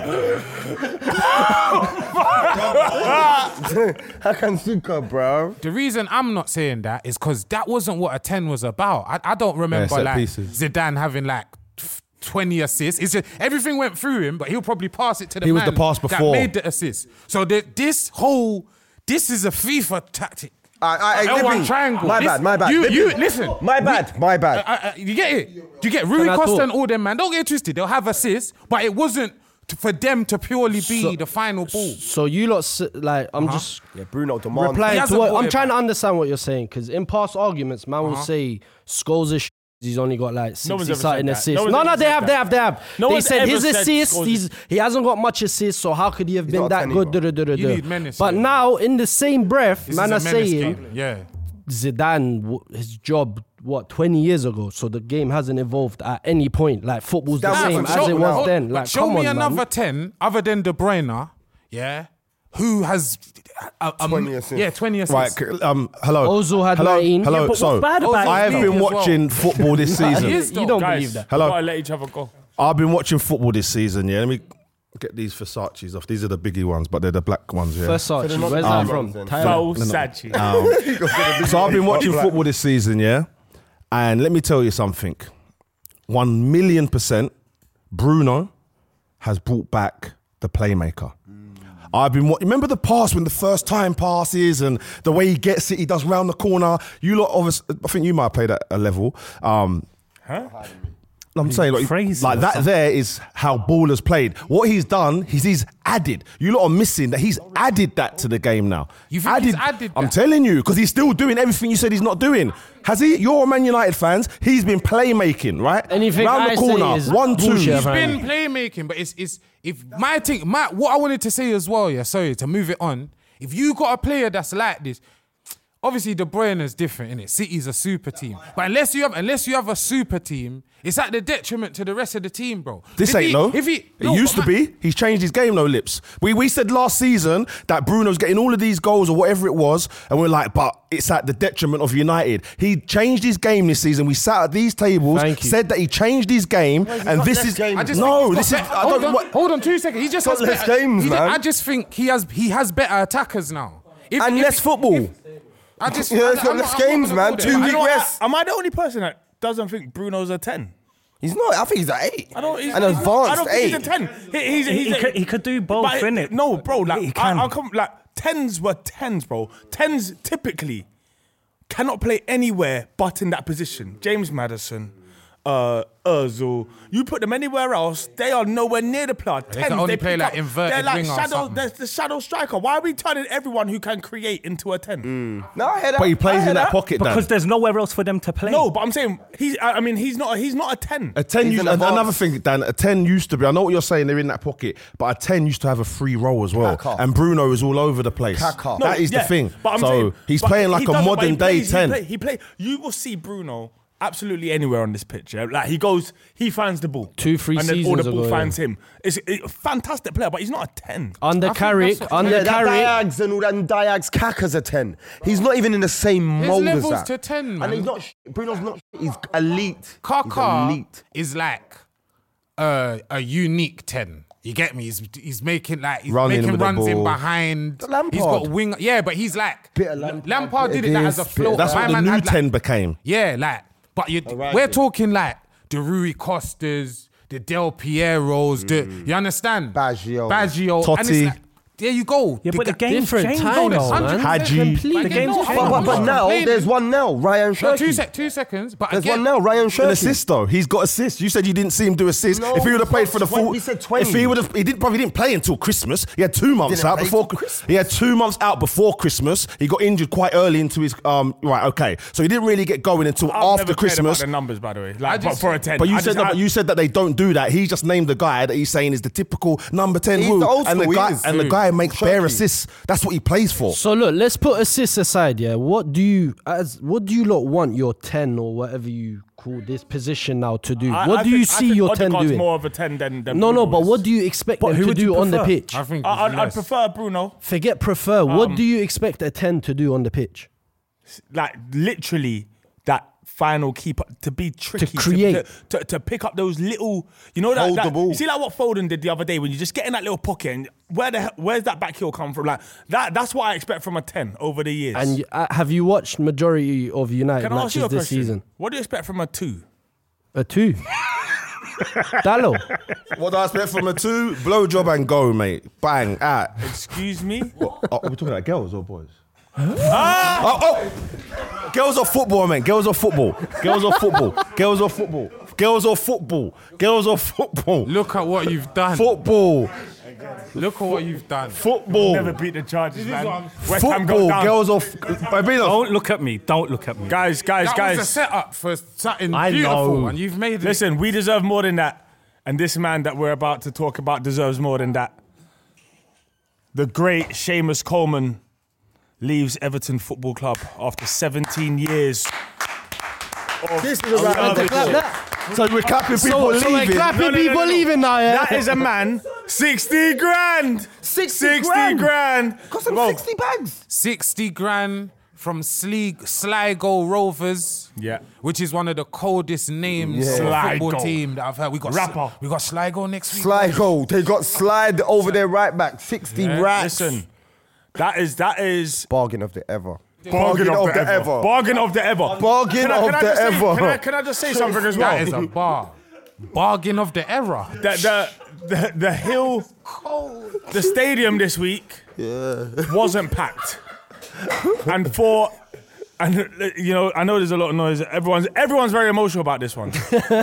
Hakan Suka, bro. the reason I'm not saying that is because that wasn't what a ten was about. I, I don't remember set like pieces. Zidane having like f- twenty assists. It's just everything went through him, but he'll probably pass it to the He was man the pass that before. made the assist. So the, this whole this is a FIFA tactic. I, I, L one Libby, triangle. My This- bad, my bad. You, Libby. you listen. My bad, my bad. Uh, uh, you get it? You get Rui Can I Costa talk? and all them, man. Don't get it twisted. They'll have assists, but it wasn't to, for them to purely be So- the final ball. So you lot, s- like, I'm just Yeah, Bruno demands. He replying to hasn't what brought I'm it trying to back. understand what you're saying, because in past arguments, man will say Scholes is sh- he's only got like No one's sixty ever something said that. assists. No one's No, ever no, they said have, that. they have, they have. No they one's said ever his said assists, Scholes he's, is- he hasn't got much assists, so how could he have been not a that ten good? either. duh, duh, duh, duh, You duh. need menace, But yeah. now, in the same breath, This man are is a menace saying game. Yeah. Zidane, w- his job, what, twenty years ago, so the game hasn't evolved at any point. Like, football's the Nah, same but as show- it nah, was hold- then. But Like, show come me on, another man. ten other than De Bruyne, yeah, who has a, a, twenty assists. Yeah, twenty Right, assists. c- um, hello. Ozil had hello, nineteen. Hello, Yeah, but so what's bad about I have it? been As well. watching football this season. is You don't Guys, believe that. Hello. we gotta let each other go. I've been watching football this season, yeah. Let me get these Versace's off. These are the biggie ones, but they're the black ones, yeah. Versace, not where's the that big from? ones then. Thailand. So Sachi. So I've been watching football this season, yeah. And let me tell you something. One million percent, Bruno has brought back the playmaker. I've been wa- remember the pass when the first time passes and the way he gets it, he does round the corner. You lot, obviously, I think you might have played at a level. Um, Huh? I'm saying like, crazy like or that. something. There is how ballers played. What he's done, he's, he's added. You lot are missing that. He's added that to the game now. You think he's added I'm that? telling you, because he's still doing everything you said he's not doing. Has he? You're Man United fans. He's been playmaking, right? Anything round I the say corner, is one, two. bullshit, He's man. been playmaking, but it's it's if my thing, my what I wanted to say as well, yeah. Sorry to move it on. If you got a player that's like this, obviously De Bruyne is different, innit? City's a super team. But unless you have unless you have a super team, it's at the detriment to the rest of the team, bro. This If ain't he- no. If he, It no, used to but be. He's changed his game, no lips. We we said last season that Bruno's getting all of these goals or whatever it was, and we're like, but it's at the detriment of United. He changed his game this season. We sat at these tables, Thank you. said that he changed his game, and got this less is games. I just no. think This he's is got I better- don't hold, on, what. hold on two seconds. He just Got has less better, games, he just- man. I just think he has he has better attackers now. If- And if- less football. if- I just Yeah, it's got I'm less not- I'm not games, gonna man. go Two there. I weeks. don't- Yes. Am I the only person that doesn't think Bruno's a ten? He's not. I think he's an eight. I don't. He's, An he's- advanced I don't think eight. he's a ten. He, he's, He, he's he, a- could, he could do both, but innit? No, bro. He Like, can. I, I'll come. Like tens were tens, bro. Tens typically cannot play anywhere but in that position. James Maddison, uh, Özil. You put them anywhere else, they are nowhere near the player. Tens, can only they play pick like up- inverted They're like winger or shadow. something. They're the shadow striker. Why are we turning everyone who can create into a ten? No, I hear that. But he I plays hear in that pocket, Dan. Because there's nowhere else for them to play. No, but I'm saying he's. I I mean, he's not. He's not a ten. A ten, He's used, an another advanced- thing, Dan. A ten used to be. I know what you're saying. They're in that pocket, but a ten used to have a free role as well. Kaka. And Bruno is all over the place. Kaka. That is yeah, the thing. But I'm so saying, he's but playing he like a doesn't, but modern he day plays- ten. He play, he play. You will see Bruno absolutely anywhere on this pitch. Yeah? Like he goes, he finds the ball. Two, three and then all the seasons ball ago, finds him. It's a fantastic player, but he's not a ten. Under I think Carrick, that's what- under Yeah, that Carrick. Diags and all that and Diags, Kaka's a ten. He's not even in the same There's mold as levels that. to ten, man. And he's not. sh- Bruno's not. sh- He's elite. Kaka He's elite. is like uh, a unique ten. You get me? He's he's making like he's Running making with the runs in ball. behind. Lampard. He's got wing. Yeah, but he's like Bit of Lampard, Lampard bit did of it like as a this, bit of float. That's My what the man new had, like- ten became. Yeah, like, but you, Alright, we're yeah. talking like the Rui Costas, the Del Pieros, the you understand? Baggio. Baggio, and Totti. it's like, there you go. Yeah, The but the guy- game's Different changed, times, though. man. Hadji. Complete. The game's No, changed. I'm But, not but now complaining. there's one now. Ryan No, Shirky. two sec, two seconds. But There's again, one now. Ryan An Shirky. assist though. He's got assists. You said you didn't see him do assists. No, if he would have played for the twenty- full, we said twenty. if he would have, he didn't probably didn't play until Christmas. He had two months Didn't out play before. till Christmas. He had two months out before Christmas. He got injured quite early into his um. Right, okay. So he didn't really get going until I've after never cared Christmas. about the numbers, by the way. I Like, just- but for a ten. But you I said just- that. I- But you said that they don't do that. He just named the guy that he's saying is the typical number ten. He's woo, the old and the school, he guy is. and the Dude. guy makes bare Shirky. assists. That's what he plays for. So look, let's put assists aside. Yeah, what do you as what do you lot want your ten or whatever you call this position now to do? I- what I do think- you I see think your ten Odegaard's doing? more of a ten than, than No, no, Bruno but is. what do you expect But them who to would you do on the prefer? pitch? I think I, it's I'd, I'd less. prefer Bruno. Forget prefer. Um, what do you expect a ten to do on the pitch? Like literally that final keeper to be tricky To create. to, to, to pick up those little, you know, that, Hold that- the ball. you see like what Foden did the other day when you just get in that little pocket and where the hell, where's that back heel come from? Like that that's what I expect from a ten over the years. And uh, have you watched majority of United can I ask you matches a this question? season? What do you expect from a two? A two. Dallo. What do I expect from a two? Blowjob and go, mate. Bang, ah. Excuse me? Oh, are we talking about girls or boys? Oh, oh. Girls or football, man. Girls or football. Girls or football. Girls or football. Girls or football. Girls or football. Look at what you've done. Football. Look at what you've done. Football. Never beat the Chargers, man. what I'm- West Ham go Football. down. Girls or f- Babino. Don't look at me. Don't look at me. Guys, guys, That guys. was a setup for something I beautiful, know. and you've made it. Listen, we deserve more than that. And this man that we're about to talk about deserves more than that. The great Seamus Coleman leaves Everton Football Club after seventeen years. of This is about service. Clap that. So we're clapping people So, so we're leaving. clapping No, no, no, people no. leaving now, yeah? That is a man, sixty grand. sixty grand. grand. Cost him Bro, sixty bags. sixty grand from Sli- Sligo Rovers. Yeah. Which is one of the coldest names Yeah. for a Sligo. football team that I've heard. We got Rapper. we got Sligo next week. Sligo. They got slide over their right back. sixty racks. Listen, that is that is Bargain of the ever. bargain of the ever. Bargain of the ever. Bargain Can I- of can I the just say- ever. Can I, can I just say something as well? That is a bar. Bargain of the era. the, the, the, the Hill, the stadium this week wasn't packed. And for, and uh, you know, I know there's a lot of noise. Everyone's everyone's very emotional about this one.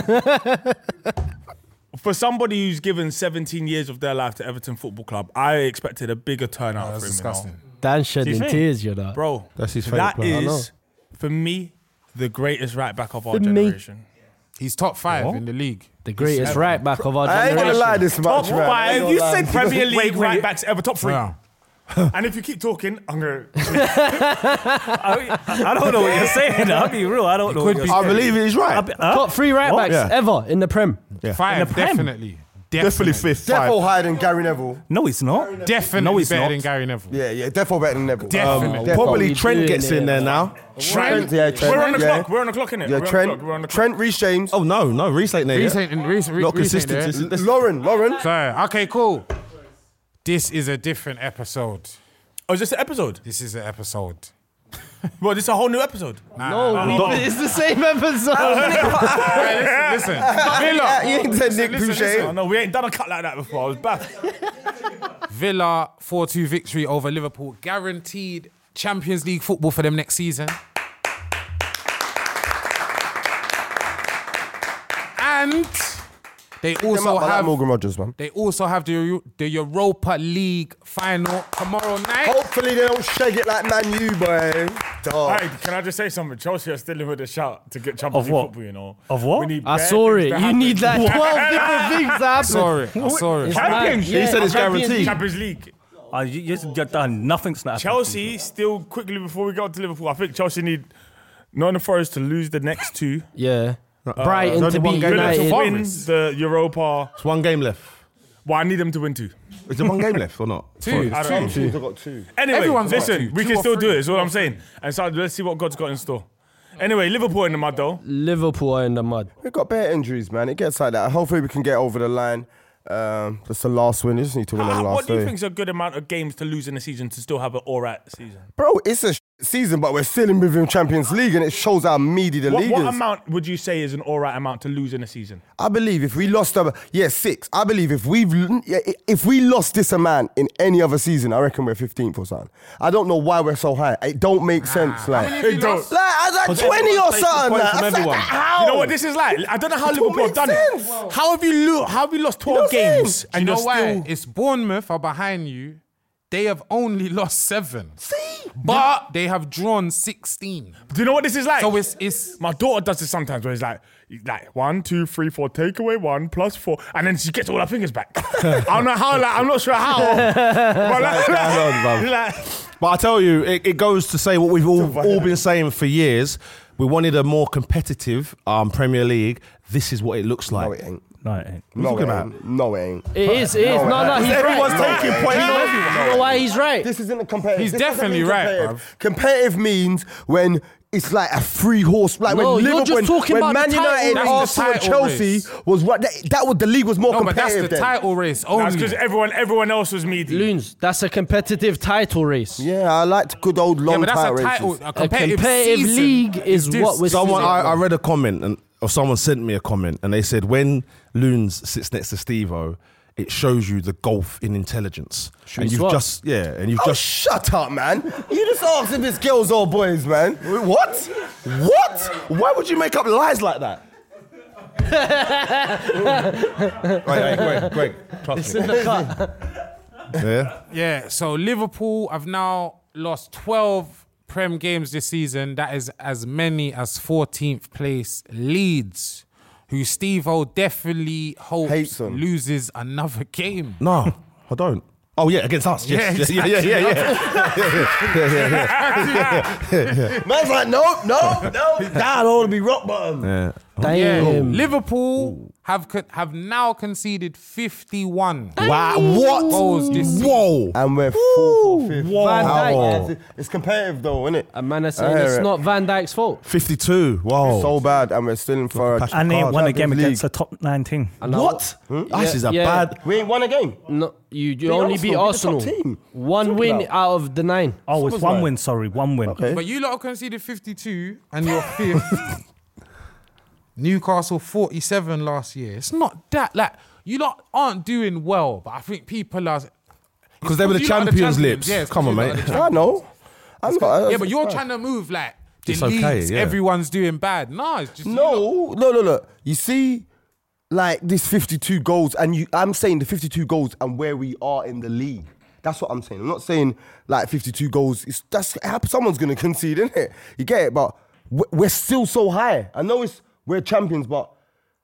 For somebody who's given seventeen years of their life to Everton Football Club, I expected a bigger turnout That's for him. disgusting. You know? Dan shedding think? tears, you know. Bro, That's his favourite that player. I know. is, for me, the greatest right back of our For me. generation. He's top five in the league. The greatest right back of our I ain't gonna generation. lie this Top much, man. I ain't five. gonna You lie. said Premier League Wait, wait. right backs ever top three. Yeah. And if you keep talking, I'm gonna. I, I don't know what you're saying. I'll be real. I don't know. What could you're be. saying. I believe he's right. I'll be- huh? Top three right What? backs Yeah. ever in the Prem. Five, In the Prem? definitely. Definitely fifth. Defo Five. higher than Gary Neville. No, it's not. Definitely No, he's better not. than Gary Neville. Yeah, yeah, defo better than Neville. Definitely. Defo. Probably we Trent doing gets here? in there now. Trent, yeah, Trent. We're on the yeah. clock. We're on the clock, innit? Yeah, We're on Trent, the clock. We're on the clock. Trent, Reece James. Oh no, no, Reece ain't there Reece yet. ain't, Reece, Reece, Not Reece ain't consistent. there. Lauren, Lauren. So, okay, cool. This is a different episode. Oh, is this an episode? This is an episode. Well, this is a whole new episode. No, it's the same episode. Right, listen, listen. Villa, You ain't said Nick listen, Boucher. listen. Oh, no, we ain't done a cut like that before. I was back. Villa four two victory over Liverpool. Guaranteed Champions League football for them next season. And they also I like have Morgan Rogers, man. they also have the the Europa League final tomorrow night. Hopefully they don't shake it like Man U, boy. Dog. Hey, can I just say something? Chelsea are still in with a shout to get Champions Of League what? football, you know. Of what? We need I bare saw things it. to You happen. need like twelve different things to happen. Sorry, I'm sorry. It's Champions mad. League. He said it's Champions guaranteed. Champions League. Uh, you, you just done nothing's not happened. Chelsea still quickly before we go to Liverpool. I think Chelsea need Nottingham Forest to lose the next two. Yeah. Brighton there's to only one beat game Villa left. to United. win the Europa. It's one game left. Well, I need them to win two. Is there one game left or not? Two. I don't know. Two. They've got two. Anyway, Everyone's got listen, two. we Two can or still do three. it. Is what I'm saying. And so let's see what God's got in store. Anyway, Liverpool in the mud though. Liverpool are in the mud. We've got bare injuries, man. It gets like that. Hopefully we can get over the line. Um, that's the last win. You just need to win on Ah, the last what do you day. think is a good amount of games to lose in a season to still have an alright season? Bro, it's a sh- season, but we're still in within Champions League, and it shows how meaty the What, league what is. amount would you say is an alright amount to lose in a season? I believe if we lost, a, yeah, six. I believe if we've yeah, if we lost this amount in any other season, I reckon we're fifteenth or something. I don't know why we're so high. It don't make sense. Like, many have you it don't. lost? Like, I was like Because twenty or everyone takes the something. point Like, from I was like, everyone. how? You know what this is like? I don't know how It don't Liverpool have done make it. sense. How have you lo- How have you lost twelve You know what I'm games saying? and You know you're why? still? It's Bournemouth are behind you. They have only lost seven. See? But they have drawn sixteen. Do you know what this is like? So it's it's My daughter does this sometimes where it's like, like one, two, three, four, take away one, plus four, and then she gets all her fingers back. I don't know how, like, I'm not sure how. But like, like, like, But I tell you, it, it goes to say what we've all, all been saying for years. We wanted a more competitive um, Premier League. This is what it looks like. No, it ain't. No, it ain't. No, talking it about? ain't. No, it ain't. It is, it is. No, no, he's Everyone's right. taking Do points. you know, you know why he's right? This isn't a competitive. He's this doesn't definitely mean right, competitive. Competitive means when it's like a free horse, like No, when you're Liverpool, just when, talking when about Man the title United, race. Arsenal, and That's the title Chelsea race. was right. That, that was the league was more no, but that's competitive. the then. title race only. that's because everyone, everyone else was meaty. Loons, that's a competitive title race. Yeah, I liked good old yeah, long but that's title a title. races. A A competitive, competitive season league is this. what we're Someone, seeing. I, I read a comment, and or someone sent me a comment, and they said when Loons sits next to Steve-O, it shows you the gulf in intelligence. and you've swap? just yeah, and you've Oh, just shut up, man. You just asked if it's girls or boys, man. What? What? why would you make up lies like that? Wait, wait, Greg, Greg, trust me. Yeah, Yeah, so Liverpool have now lost twelve Prem games this season. That is as many as fourteenth place Leeds, who Steve-O definitely hopes Hates them. loses another game. no, I don't. Oh yeah, against us. Yes. Yeah, yeah, yeah, yeah, yeah. Man's like, nope, nope, nope. That ought to be rock bottom. yeah. Yeah, Damn. Liverpool have co- have now conceded fifty-one Wow, what? goals this season. Whoa. And we're fourth or fifth. Whoa. Van Dijk. It's, it's competitive though, isn't it? A man is saying I hear it's it. not Van Dijk's fault. fifty-two. Whoa. So bad, and we're still in for a And they ain't won a game Champions against League. a top nine team. And I- What? This is a yeah. bad. We ain't won a game. No, you, you Beat only Arsenal, beat beat the Arsenal. top team. One Talk win about. out of the nine. Oh, it's was one like- win, sorry, one win. Okay. But you lot have conceded fifty-two and you're fifth. Newcastle forty-seven last year. It's not that, like, you lot aren't doing well, but I think people are... Because they were the You lot are champions, Lips. Yeah, it's Come on, 'cause you lot are mate. the I know. I'm not. Yeah, but you're trying to move like the It's okay, leagues, yeah. everyone's doing bad. No, it's just you lot- No, no, no, no. You see, like this fifty-two goals, and you. I'm saying the fifty-two goals and where we are in the league. That's what I'm saying. I'm not saying like fifty-two goals. It's, that's someone's gonna concede, isn't it? You get it? But we- we're still so high. I know it's we're champions, but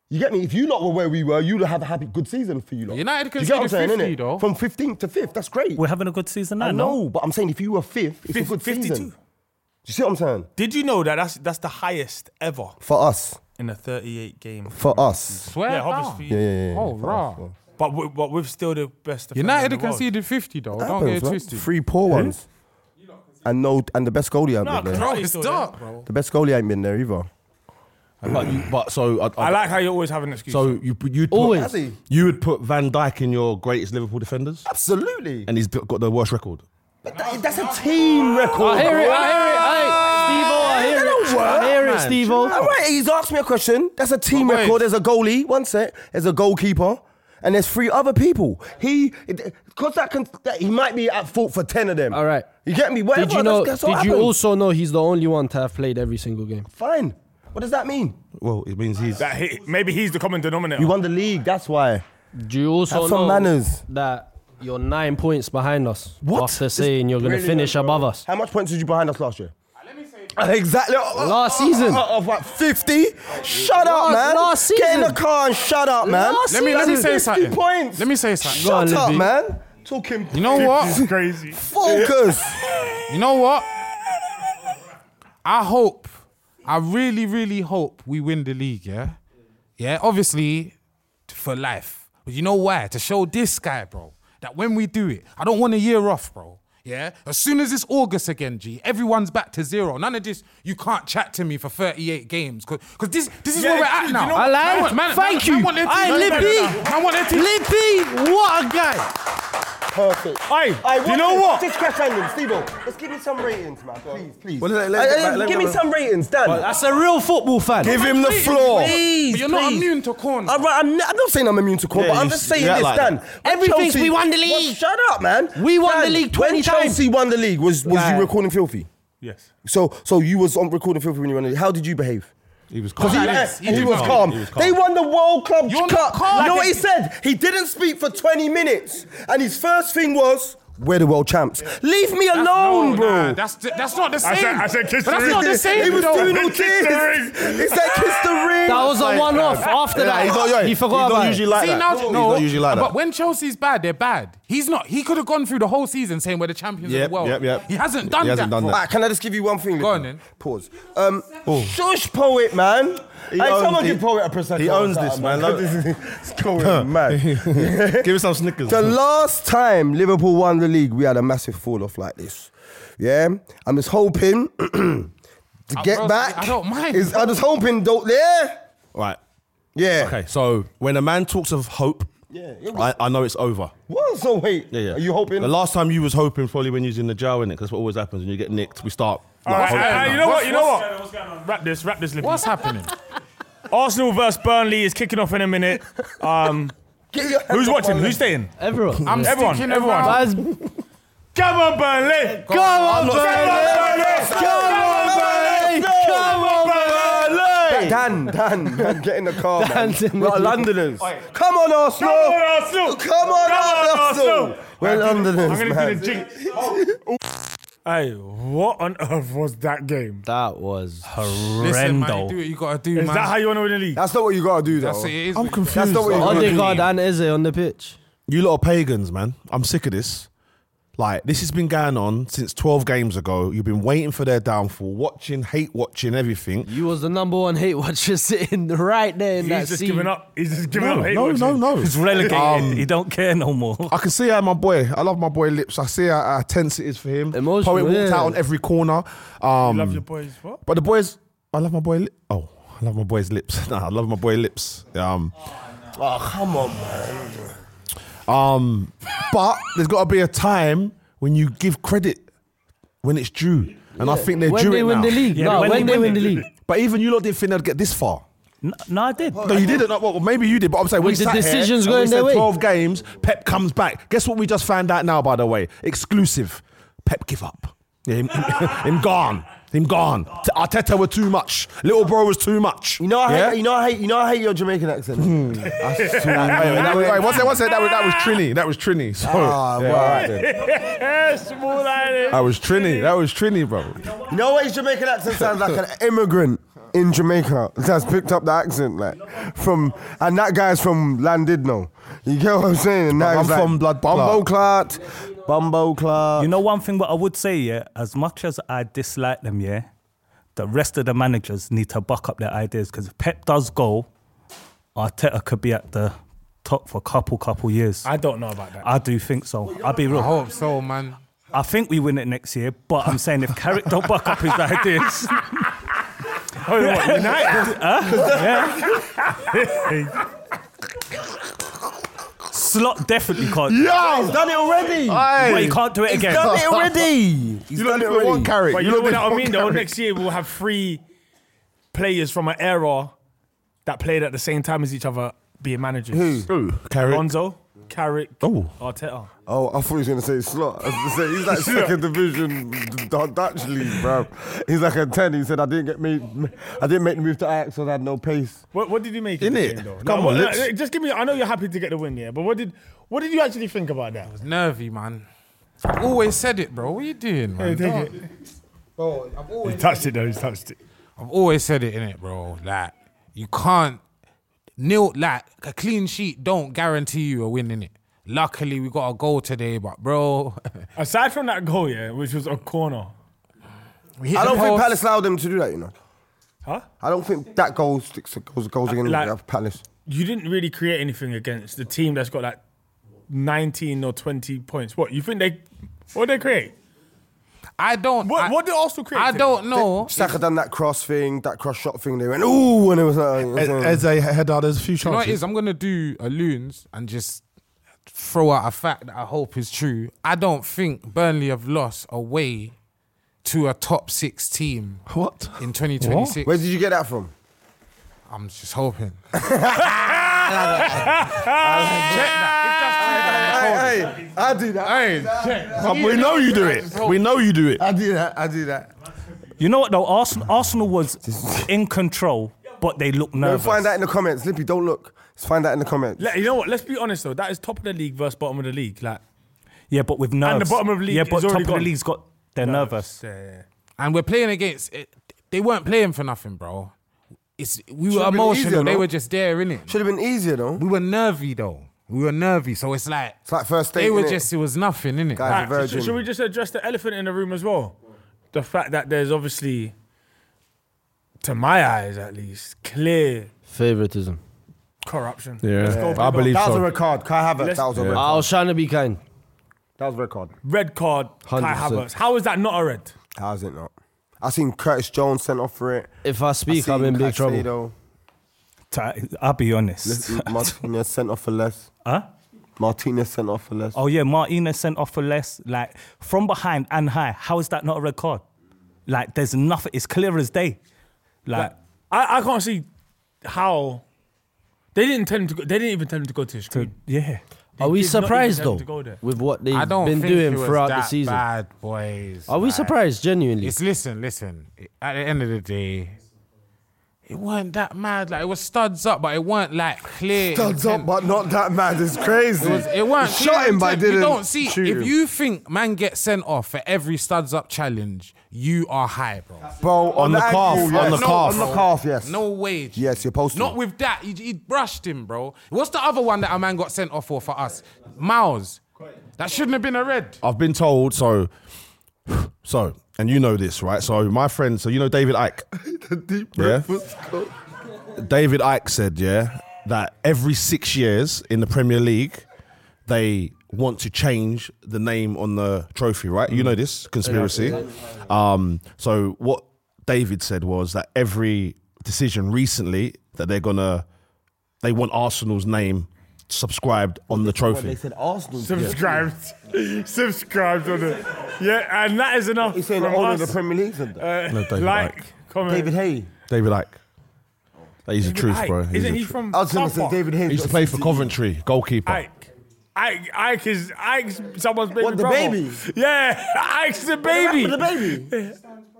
You get me? If you lot were where we were, you'd have a happy, good season for you lot. United Do you get what I'm conceded saying, fifty innit? though. From fifteenth to fifth, that's great. We're having a good season now, I no? know, but I'm saying if you were fifth, it's a good fifty-two. season. Do you see what I'm saying? Did you know that that's that's the highest ever For us. in a thirty-eight game? For us. Swear Yeah, down. obviously. Yeah, yeah, yeah. Oh, raw. But we, but we're still the best. defender United in the world. conceded fifty though. Don't Happens, get it man. twisted. Three poor ones. And no, and the best goalie ain't No, been there. Bro, He's it's still dark, bro. The best goalie ain't been there either. But, you, but so I, I, I like how you always have an excuse. so you you'd put, Always. Has he? you would put Van Dijk in your greatest Liverpool defenders, Absolutely. and he's got the worst record. But that, that's a team record. I hear it, bro. I hear it. Hey, Steve-O, I hear That it. don't work, I hear it, man. Steve-O. All right, he's asked me a question. That's a team But wait. record. There's a goalie, one set. There's a goalkeeper, and there's three other people. He, because that can, that, he might be at fault for ten of them. All right. You get me? Whatever. Did you know? That's, that's what Did you happens. also know he's the only one to have played every single game? Fine. What does that mean? Well, it means he's. that he, maybe he's the common denominator. You won the league. That's why. Do you also Have some know manners. that you're nine points behind us? What? After saying you're going to Really finish not, bro. above us. How much points did you behind us last year? Exactly. Last season. Of what, fifty? Shut up, Last- man. last Get in the season. car and shut up, man. Last Let me let me say fifty something. points. Let me say something. Go on, Shut up, Libby. man. Talking. You know what? This is crazy. Focus. You know what? I hope, I really, really hope we win the league, yeah? Yeah, obviously, for life. But you know why? To show this guy, bro, that when we do it, I don't want a year off, bro. Yeah? As soon as it's August again, G, everyone's back to zero. None of this, you can't chat to me for thirty-eight games. Because this, this is Yeah, where we're you at now. know- I like Man it. want- man- Thank man- man you. want their team- Aye, man- Libby. man want their team- Libby, what a guy. Perfect. Hey, Aye, do you know what? Just crash landing, Steve-O. Let's give me some ratings, man. Please, please. Well, let- let- Aye, aye, let- let- give me let- some ratings, Dan. That's a real football fan. Give him the floor. Please, But you're not please. immune to corner. I'm, I'm, not, I'm not saying I'm immune to corn, Yeah, but I'm you just s- saying you act this, like Dan. that. When Everything's Chelsea- we won the Well, league. shut up, man. We won Dan, the league When twenty times. Chelsea won the league, was was Right. you recording filthy? Yes. So so you was on recording filthy when you won the league. How did you behave? He was Because calm. he, Yes, he, he did was calm. calm. He was calm. They won the World Club You're not Cup. calm. You know what he Like- said? He didn't speak for twenty minutes. And his first thing was, we're the world champs. Leave me That's- alone, no, bro. nah, that's that's not the I same. said- I said kiss But the that's ring. not the same. He was though. doing all Kiss the ring. this. He said, kiss the ring. That was a one-off. After Yeah, that, he's not, yeah, he forgot he's not about usually it. like See, that. now, he's no, not usually like but that. when Chelsea's bad, they're bad. He's not. He could have gone through the whole season saying we're the champions Yep, of the world. yep, yep. He hasn't done He hasn't that. done bro. that. Alright, can I just give you one thing? Go on Liam? then. Pause. Um, Shush poet, man. Hey, owns- someone he- give poet a percent. he owns this, man. Love it. It's going mad. Give him some Snickers. The last time Liverpool won the league, we had a massive fall off like this. Yeah, I'm just hoping to get bro, back. I don't mind. Is, I'm just hoping, don't there? Right. Yeah. Okay, so when a man talks of hope, Yeah. it was- I, I know it's over. What? So wait. Yeah, yeah. Are you hoping? The last time you was hoping probably when you was in the jail, innit? Because what always happens when you get nicked, we start. All like, right, hoping uh, now. you know what? What's- You know what's- what? Wrap this, wrap this, Libby. What's happening? Arsenal versus Burnley is kicking off in a minute. Um, Get your hands who's off watching? my Who's staying? Everyone. I'm Everyone, sticking everyone. around. Guys, Come on, Burnley! come on, Come Burnley! on, Come on, Burnley! Come on, Burnley! Dan, Dan, Dan, get in the car, man. Dan's in We're the- Londoners. Come on, Arsenal. Come on, Arsenal! Come on, Arsenal. Arsenal! We're Londoners, I'm gonna man. do the jinx. Hey, what on earth was that game? That was Listen, man, you Horrendo. do what you gotta do, Is man. that how you want to win the league? That's not what you gotta do, though. That's it. It is I'm what- confused. That's not what you though. gotta do. Odegaard and Eze on the pitch. You lot are pagans, man. I'm sick of this. Like, this has been going on since twelve games ago. You've been waiting for their downfall, watching, hate watching, everything. You was the number one hate watcher sitting right there in that He's just seat. giving up. He's just giving No, up. hate no, watching. no, no. He's relegated. Um, he don't care no more. I can see how my boy, I love my boy Lips. I see how, how tense it is for him. Emotional, Poet walked yeah. out on every corner. Um, Love your boys. What? But the boys, I love my boy. Li- oh, I love my boy's lips. Nah, I love my boy Lips. Um, Oh, come on, man. um, but there's got to be a time when you give credit when it's due, and I think they're When due they it win now. the league. Yeah, no, when when, they they win win the it. league. But even you lot didn't think they'd get this far. No, no, I did. No, you didn't. Well, maybe you did, but I'm saying when With the sat decisions here, going and we their said way. twelve games, Pep comes back. Guess what we just found out now, by the way? Exclusive. Pep give up. Yeah, him, him gone. Him gone. T- Arteta were too much. Little bro was too much. You know, I Yeah? hate, you know, I hate, you know, I hate your Jamaican accent. That's too Wait, wait, that was, wait, one second, one second. That was, that was Trini. That was Trini. Sorry. Ah, Yeah, well. all right then. Small island. That was Trini. That was Trini, bro. You know what his Jamaican accent sounds like? An immigrant. in Jamaica that's picked up the accent, like from, and that guy's from Landidno. You get what I'm saying? And now I'm he's like, from Blood Bumbo Clot, Bumbo Clot. You know one thing what I would say, yeah, as much as I dislike them, yeah, the rest of the managers need to buck up their ideas, because if Pep does go, Arteta could be at the top for a couple, couple years. I don't know about that. I do think so. I'll be I real. hope so, man. I think we win it next year, but I'm saying if Carrick don't buck up his ideas... Oh, what, United? Yeah. Slot definitely can't. Yeah, he's done it already. But he can't do it He's again. done it already. He's You done don't it even already. want Carrick. But you, You know don't what I even mean, want though? Carrick. Next year we'll have three players from an era that played at the same time as each other being managers. Who? Ooh, Carrick. Lonzo, Carrick, Oh. Arteta. Oh, I thought he was going to say slot. I was going to say, he's like second division D- Dutch league, bro. He's like a ten. He said, I didn't get made, I didn't make the move to Ajax, so I had no pace. What, what did you make in the Innit? game, though? Come No, on, what- let's- uh, just give me. I know you're happy to get the win, yeah, but what did what did you actually think about that? Nervy, man. I've always said it, bro. What are you doing, man? Take Don't- it. Bro, I've He always, touched it though. He's touched it. I've always said it, innit, bro. Like, you can't nil, like, a clean sheet don't guarantee you a win, innit? Luckily, we got a goal today, but, bro, Aside from that goal, yeah, which was a corner, we hit I the don't think post. Palace allowed them to do that, you know. huh? I don't think that goal sticks to goals, goals against like- Palace. You didn't really create anything against the team that's got like nineteen or twenty points. What you think they? What did they create? I don't. What, I, what did Arsenal create? I today? don't know. Saka done that cross thing, that cross shot thing. They went, ooh, and it was like, you know what I'm saying? As a header, there's a few You know what it chances. is? I'm gonna do a loons and just throw out a fact that I hope is true. I don't think Burnley have lost away to a top six team What? in twenty twenty-six. Where did you get that from? I'm just hoping. Hey, hey, I do that. Hey, check. But we know you do it. We know you do it. I do that. I do that. You know what though? Arsenal, Arsenal was in control, but they looked Go nervous. find that in the comments. Lippy, don't look. Let's find that in the comments. Let- you know what? Let's be honest though. That is top of the league versus bottom of the league. Like Yeah, but with nerves. And the bottom of the league Yeah, is but top already of the gone. league's got. They're nervous. Yeah, yeah. And we're playing against. It, they weren't playing for nothing, bro. It's we were Should've been emotional. easier, they no? were just there, innit? Should have been easier though. We were nervy though. We were nervy, so it's like It's like first date. they were innit? just. It was nothing, innit? Guys, Like, a virgin. Should, should we just address the elephant in the room as well? The fact that there's obviously, to my eyes at least, clear Favoritism. corruption. Yeah, Let's go, I big believe That was so. a red card. Kai Havertz. Let's- That was a red Yeah. I card. was trying to be kind. That was a red card. Red card, Kai one hundred percent. Havertz. How is that not a red? How is it not? I seen Curtis Jones sent off for it. If I I speak, seen I'm in big trouble. Caicedo. Ti- I'll be honest. Martinez sent off for less. Huh? Martinez sent off for less. Oh yeah, Martinez sent off for less. Like from behind and high. How is that not a red card? Like there's nothing. It's clear as day. Like I, I can't see how they didn't tell him to go. They didn't even tell him to go to the to, screen. yeah. They Are we did not even surprised tell him though to go there. with what they've I don't been think doing it was throughout that the season? Bad boys. Are we Like, surprised genuinely? It's listen, listen. At the end of the day, it weren't that mad. Like it was studs up, but it weren't like clear. Studs up, intent. but not that mad. It's crazy. It, was, it weren't He clear shot him, but intent. didn't You don't see. shoot If him. you think man gets sent off for every studs up challenge, you are high, bro. Bro, On the calf, ankle, on yes. the No, calf. On the calf, yes. No way. G. Yes, you're supposed to. Not with that. He, he brushed him, bro. What's the other one that a man got sent off for for us? Miles. That shouldn't have been a red. I've been told, so, so, and you know this, right? So my friend, so you know David Icke? the deep Yeah. breath was cold. David Icke said, yeah, that every six years in the Premier League, they want to change the name on the trophy, right? You know this conspiracy. Um, so what David said was that every decision recently that they're gonna, they want Arsenal's name subscribed on the They trophy. said Arsenal. Subscribed, subscribed on it. Yeah, and that is enough. He's saying the from owner of us. the Premier League said that. Uh, No, David like, Icke. comment. David Hay. David Icke. That He's the David truth, Icke. bro. He's Isn't the he tr- from I was going to South say Park? David Hay. He used to play for Coventry, goalkeeper. Ike. Ike, Ike is Ike's someone's baby What, the brother. baby? Yeah, Ike's the baby. The baby.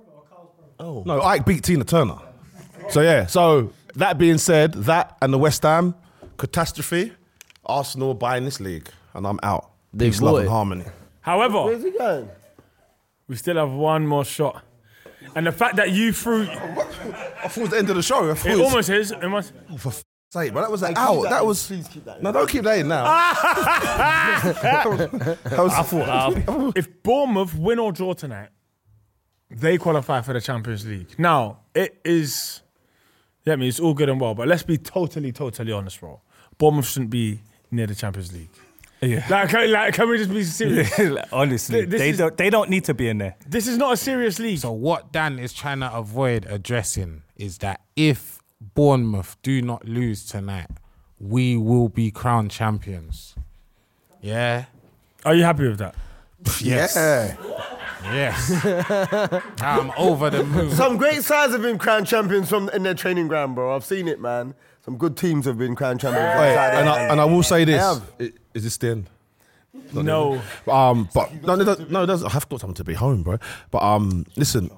No, Ike beat Tina Turner. So yeah, so that being said, that and the West Ham catastrophe, Arsenal are buying this league, and I'm out. They Peace, love, bought and it. harmony. However, Where's he going? we still have one more shot. And the fact that you threw, I thought it was the end of the show. I thought it was- almost is. It must. Oh, for f- sake, but that was an out. That, that was. Please keep that in. No, don't keep that in now. that was, that was, I thought if Bournemouth win or draw tonight, they qualify for the Champions League. Now it is. Yeah, I mean it's all good and well, but let's be totally, totally honest, bro. Bournemouth shouldn't be near the Champions League. Yeah. Like, can, like, can we just be serious? Honestly, Th- this they is- don't. They don't need to be in there. This is not a serious league. So what Dan is trying to avoid addressing is that if Bournemouth do not lose tonight, we will be crowned champions. Yeah. Are you happy with that? Yes. Yeah. Yes. I'm over the moon. Some great sides have been crowned champions from in their training ground, bro. I've seen it, man. Some good teams have been crowned champions. Wait, outside and, their I, hand. and I will say this: have. I- is this the end? No. Um, but no, no, no, no, it doesn't- I have got something to be home, bro. But um, listen,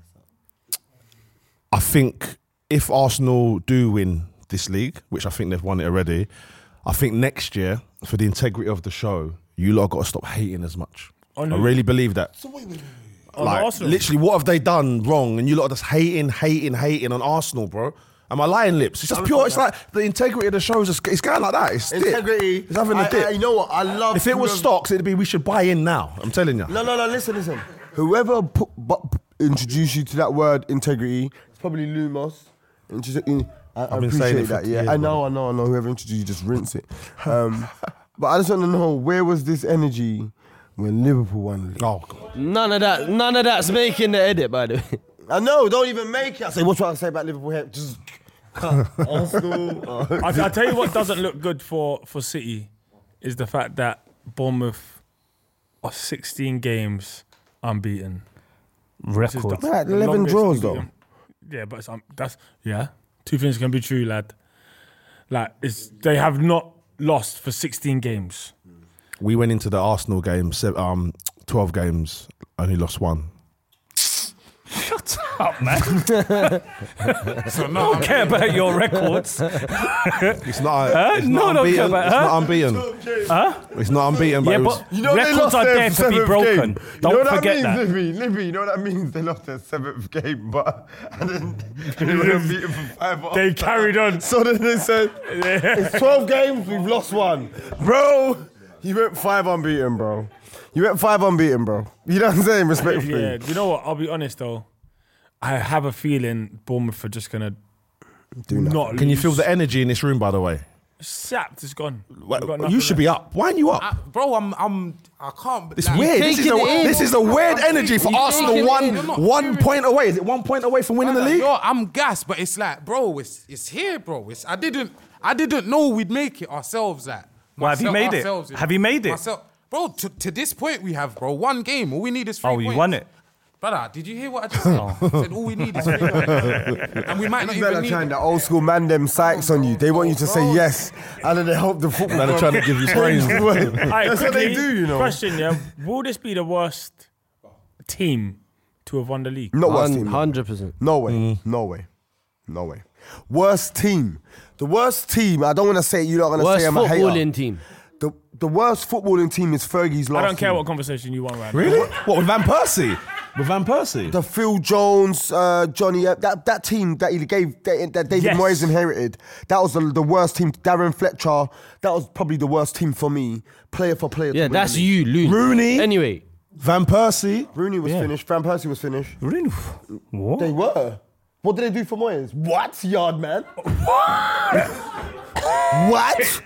I think if Arsenal do win this league, which I think they've won it already, I think next year for the integrity of the show, you lot got to stop hating as much. On I who? really believe that. On Like, Arsenal? literally, what have they done wrong? And you lot are just hating, hating, hating on Arsenal, bro. Am I lying, Lips? It's just pure. It's like the integrity of the show is just, it's going like that. It's dip. Integrity. It's having a I- dip. I- you know what? I love. If it was whoever- stocks, it'd be we should buy in now. I'm telling you. No, no, no. Listen, listen. Whoever put, bu- introduced you to that word integrity, it's probably Lumos. Introdu- I, I I've been saying appreciate it for that. Yeah, years, I know, bro. I know, I know. Whoever introduced you, just rinse it. Um, but I just want to know, where was this energy when Liverpool won the league? Oh, God. None of that. None of that's making the edit, by the way. I know. Don't even make it. I say, what's what I say about Liverpool here? Just cut. Arsenal. uh, I, I tell you what doesn't look good for, for City is the fact that Bournemouth are sixteen games unbeaten. Which is Record. the Right, eleven longest draws, unbeaten. Yeah, but it's, um, that's yeah. Two things can be true, lad. Like it's they have not lost for sixteen games. We went into the Arsenal game, se- um, twelve games, only lost one. Shut up, man. So I no, don't care about your records. It's not. Huh? It's No, not don't care unbeaten. about- It's huh? not unbeaten. Huh? It's not unbeaten. But Yeah, it was, but You know they records lost are their there to be seventh broken. game. You Don't know what forget that that. means, Libby? Libby, you know what that means? They lost their seventh game, but and then they were beaten for five. They after. carried on. So then they said, it's twelve games, we've lost one. Bro, you went five unbeaten, bro. You went five unbeaten, bro. You know what I'm saying? Respectfully. Yeah, you know what? I'll be honest though. I have a feeling Bournemouth are just gonna Do nothing. not. can you lose. feel the energy in this room? By the way, Sapped? It's gone. Well, We've got you nothing should be left. up. Why aren't you up? I, bro, I'm, I'm, I can't. It's like, weird. This is, taking a, it in. this is a weird energy for You Arsenal. taking it One in. You're not one serious. point away. Is it one point away from winning the Like, league? Yo, I'm gassed, but it's like, bro, it's it's here, bro. It's I didn't I didn't know we'd make it ourselves. Like, Well, have you myself- made it? ourselves, Have you made it? Myself, bro. To, to this point, we have, bro, one game. All we need is three Oh, points. you won it. Brother, did you hear what I just said? I said all we need is three points, and we might not They're even need. trying the old school man them psychs on you. They want you to say yes, and then they hope the football. Now they're trying to give you praise. Alright, That's what they quickly, do, you know. Question, yeah. Will this be the worst team to have won the league? Not worst team. Hundred percent. No way. No way. No way. Worst team. The worst team. I don't want to say you're not going to Worst say I'm a hater. footballing team. The the worst footballing team is Fergie's last. I don't care team. what conversation you want right now. Really? What with Van Persie? With Van Persie? The Phil Jones, uh, Johnny, uh, that that team that he gave, that, that David Yes. Moyes inherited, that was the, the worst team. Darren Fletcher, that was probably the worst team for me, player for player. to Yeah, win the that's league. you, Loon. Rooney. Anyway, Van Persie. Rooney was finished. Van Persie was finished. Really? What? They were. What did they do for Moyes? What, yard man? What?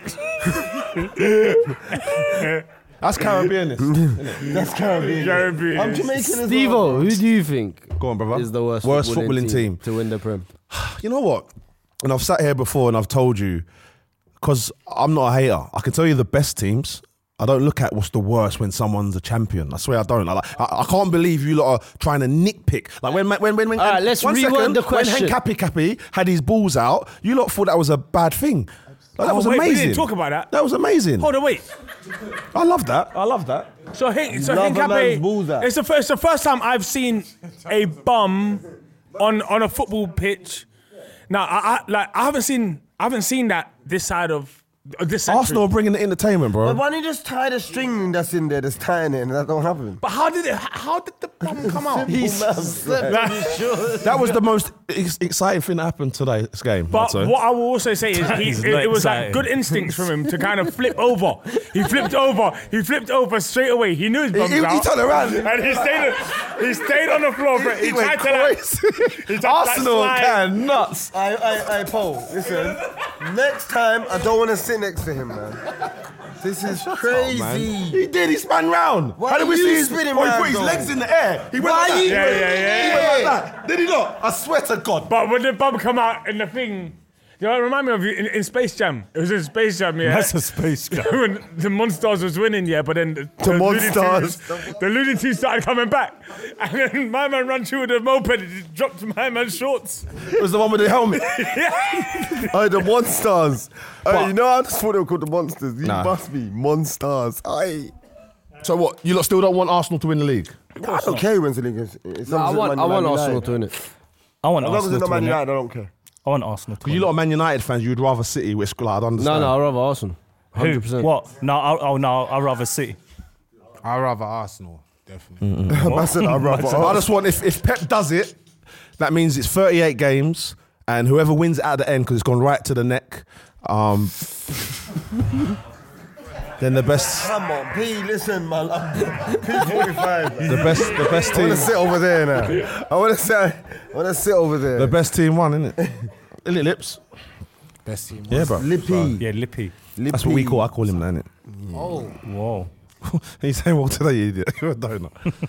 That's Caribbeanist. That's Caribbean. Caribbean. I'm Jamaican as well. Steve-O, who do you think Go on, brother. is the worst, Worst footballing, footballing team. to win the Prem? You know what? And I've sat here before and I've told you, because I'm not a hater, I can tell you the best teams. I don't look at what's the worst when someone's a champion. I swear I don't. I, like, I, I can't believe you lot are trying to nitpick. Like when when when when. All right, let's one reword second, the question. When Henk Cappy Cappy had his balls out, you lot thought that was a bad thing. Like, that Oh, was wait, we amazing. didn't talk about that. That was amazing. Hold on, wait. I love that. I love that. So, Hen- so Love a man's Henkape, balls out. it's the first, the first time I've seen a bum on on a football pitch. Now, I, I like I haven't seen I haven't seen that this side of This century. Arsenal are bringing the entertainment, bro. But why don't you just tie the string that's in there that's tying it and that don't happen? But how did it? How did the bomb come out? That was the most ex- exciting thing that happened today. This game. But I'd say. what I will also say is, he, is it, not it was like exciting. good instincts from him to kind of flip over. He flipped over. He flipped over straight away. He knew his bum He- was he out. turned around. and he stayed. He stayed on the floor. Bro. He, He went tried to like, crazy. he tried to, like, Arsenal slide. can nuts. I, I, I, Paul, listen. Next time, I don't want to sit next to him, man. This is crazy. He did. He spun round. Why How did are we you see his? spinning Oh, he round, put his though? legs in the air. He went Why like that. you- Yeah, yeah, yeah, yeah. He went like that. Did he not? I swear to God. But when the bum come out in the thing, you know, it remind me of you in, in Space Jam. It was in Space Jam, yeah. That's a space jam. when the Monsters was winning, yeah, but then the, the, Looney Monsters. Tunes, the Looney Tunes started coming back, and then my man ran through with the moped and he dropped my man's shorts. It was the one with the helmet. Oh, the Monsters. Oh, you know, I just thought they were called the Monsters. You Nah. must be Monsters. Aye. So what? You lot still don't want Arsenal to win the league? I don't care who wins the league. It's, it's No, I want, I want Arsenal to win it. I want As long as Arsenal it's to not Man win it. United, I don't care. I want Arsenal to Because win you lot it. are Man United fans, you'd rather City, which like, I'd No, understand. no, I'd rather Arsenal. Who? one hundred percent. What? No, I, oh no, I'd rather City. I'd rather Arsenal, definitely. I said I'd rather. So I just want, if, if Pep does it, that means it's thirty-eight games, and whoever wins it at the end, because it's gone right to the neck, um, then the best, Come on, P, listen, man. P forty-five. the best, the best I team, want to sit over there now. I want to sit. I want to sit over there. the best team won, isn't it? Isn't it, Lips? Best team. Yeah, bro. Lippy. Yeah, Lippy. That's what we call. I call him that, innit? Oh, Whoa. He's saying, well, today, you idiot. You're a donut.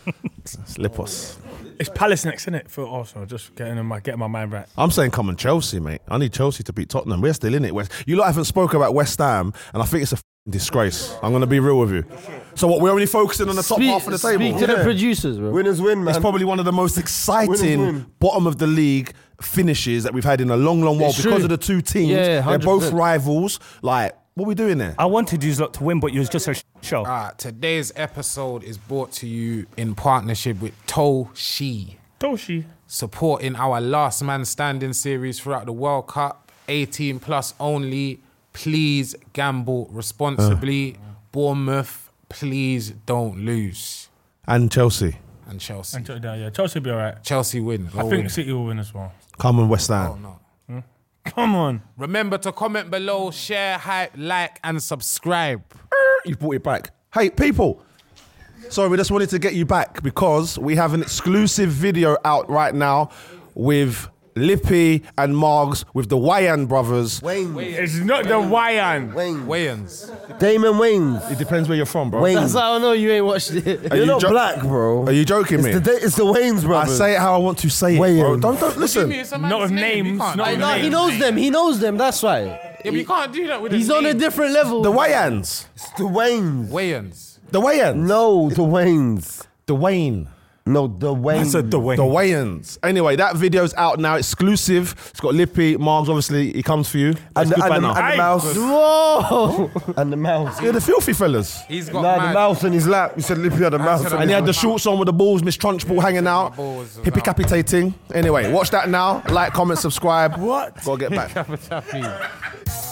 It's Lipos. It's Palace next, isn't it, for Arsenal? Just getting my getting my mind right. I'm saying come on Chelsea, mate. I need Chelsea to beat Tottenham. We're still in it. West. You lot haven't spoken about West Ham, and I think it's a f***ing disgrace. I'm going to be real with you. So what, we're only focusing on the top Speak, half of the table? speak to the Yeah. producers, bro. Winners win, man. It's probably one of the most exciting win. bottom of the league finishes that we've had in a long, long while It's because true. of the two teams. Yeah, They're one hundred both percent. rivals. Like, what are we doing there? I wanted you lot to win, but you was just a sh- show. uh, today's episode is brought to you in partnership with Toshi, Toshi. supporting our Last Man Standing series throughout the World Cup. eighteen plus only. Please gamble responsibly. Bournemouth, please don't lose. And Chelsea. And Chelsea. And, yeah, yeah, Chelsea will be all right. Chelsea win. I think City will win as well. Come on, West Ham. Oh, no. Come on. Remember to comment below, share, hype, like, and subscribe. You brought it back. Hey, people. Sorry, we just wanted to get you back because we have an exclusive video out right now with Lippy and Margs with the Wayan brothers. Wayne. It's not the Wayan. Wayne. Wayans. Damon Waynes. It depends where you're from, bro. Wayne. That's how I know you ain't watched it. Are You're you not jo- black, bro. Are you joking It's me? the, da- it's the Waynes I brothers. say it how I want to say it, Wayans. bro. Don't, don't listen. Not with names, not with No, he names. knows them. He knows them. That's why. Yeah, but you can't do that with He's a on a name. different level. The Wayans. It's the Waynes. Wayans. The Wayans. No, the Waynes. The Wayne. No, the Waynes. That's a the way. The Wayans. Anyway, that video's out now, exclusive. It's got Lippy, Margs, obviously, he comes for you. And It's the, good and, the, banner. and the mouse. Whoa! And the mouse. Yeah, the filthy fellas. He's got Nah, mad. the mouse in his lap. He said Lippy had a mouse. said on I And he his had the lap. shorts on with the balls, Miss Trunchbull hanging out. balls Hippie capitating. Anyway, watch that now. Like, comment, subscribe. What? Gotta get back. Happy.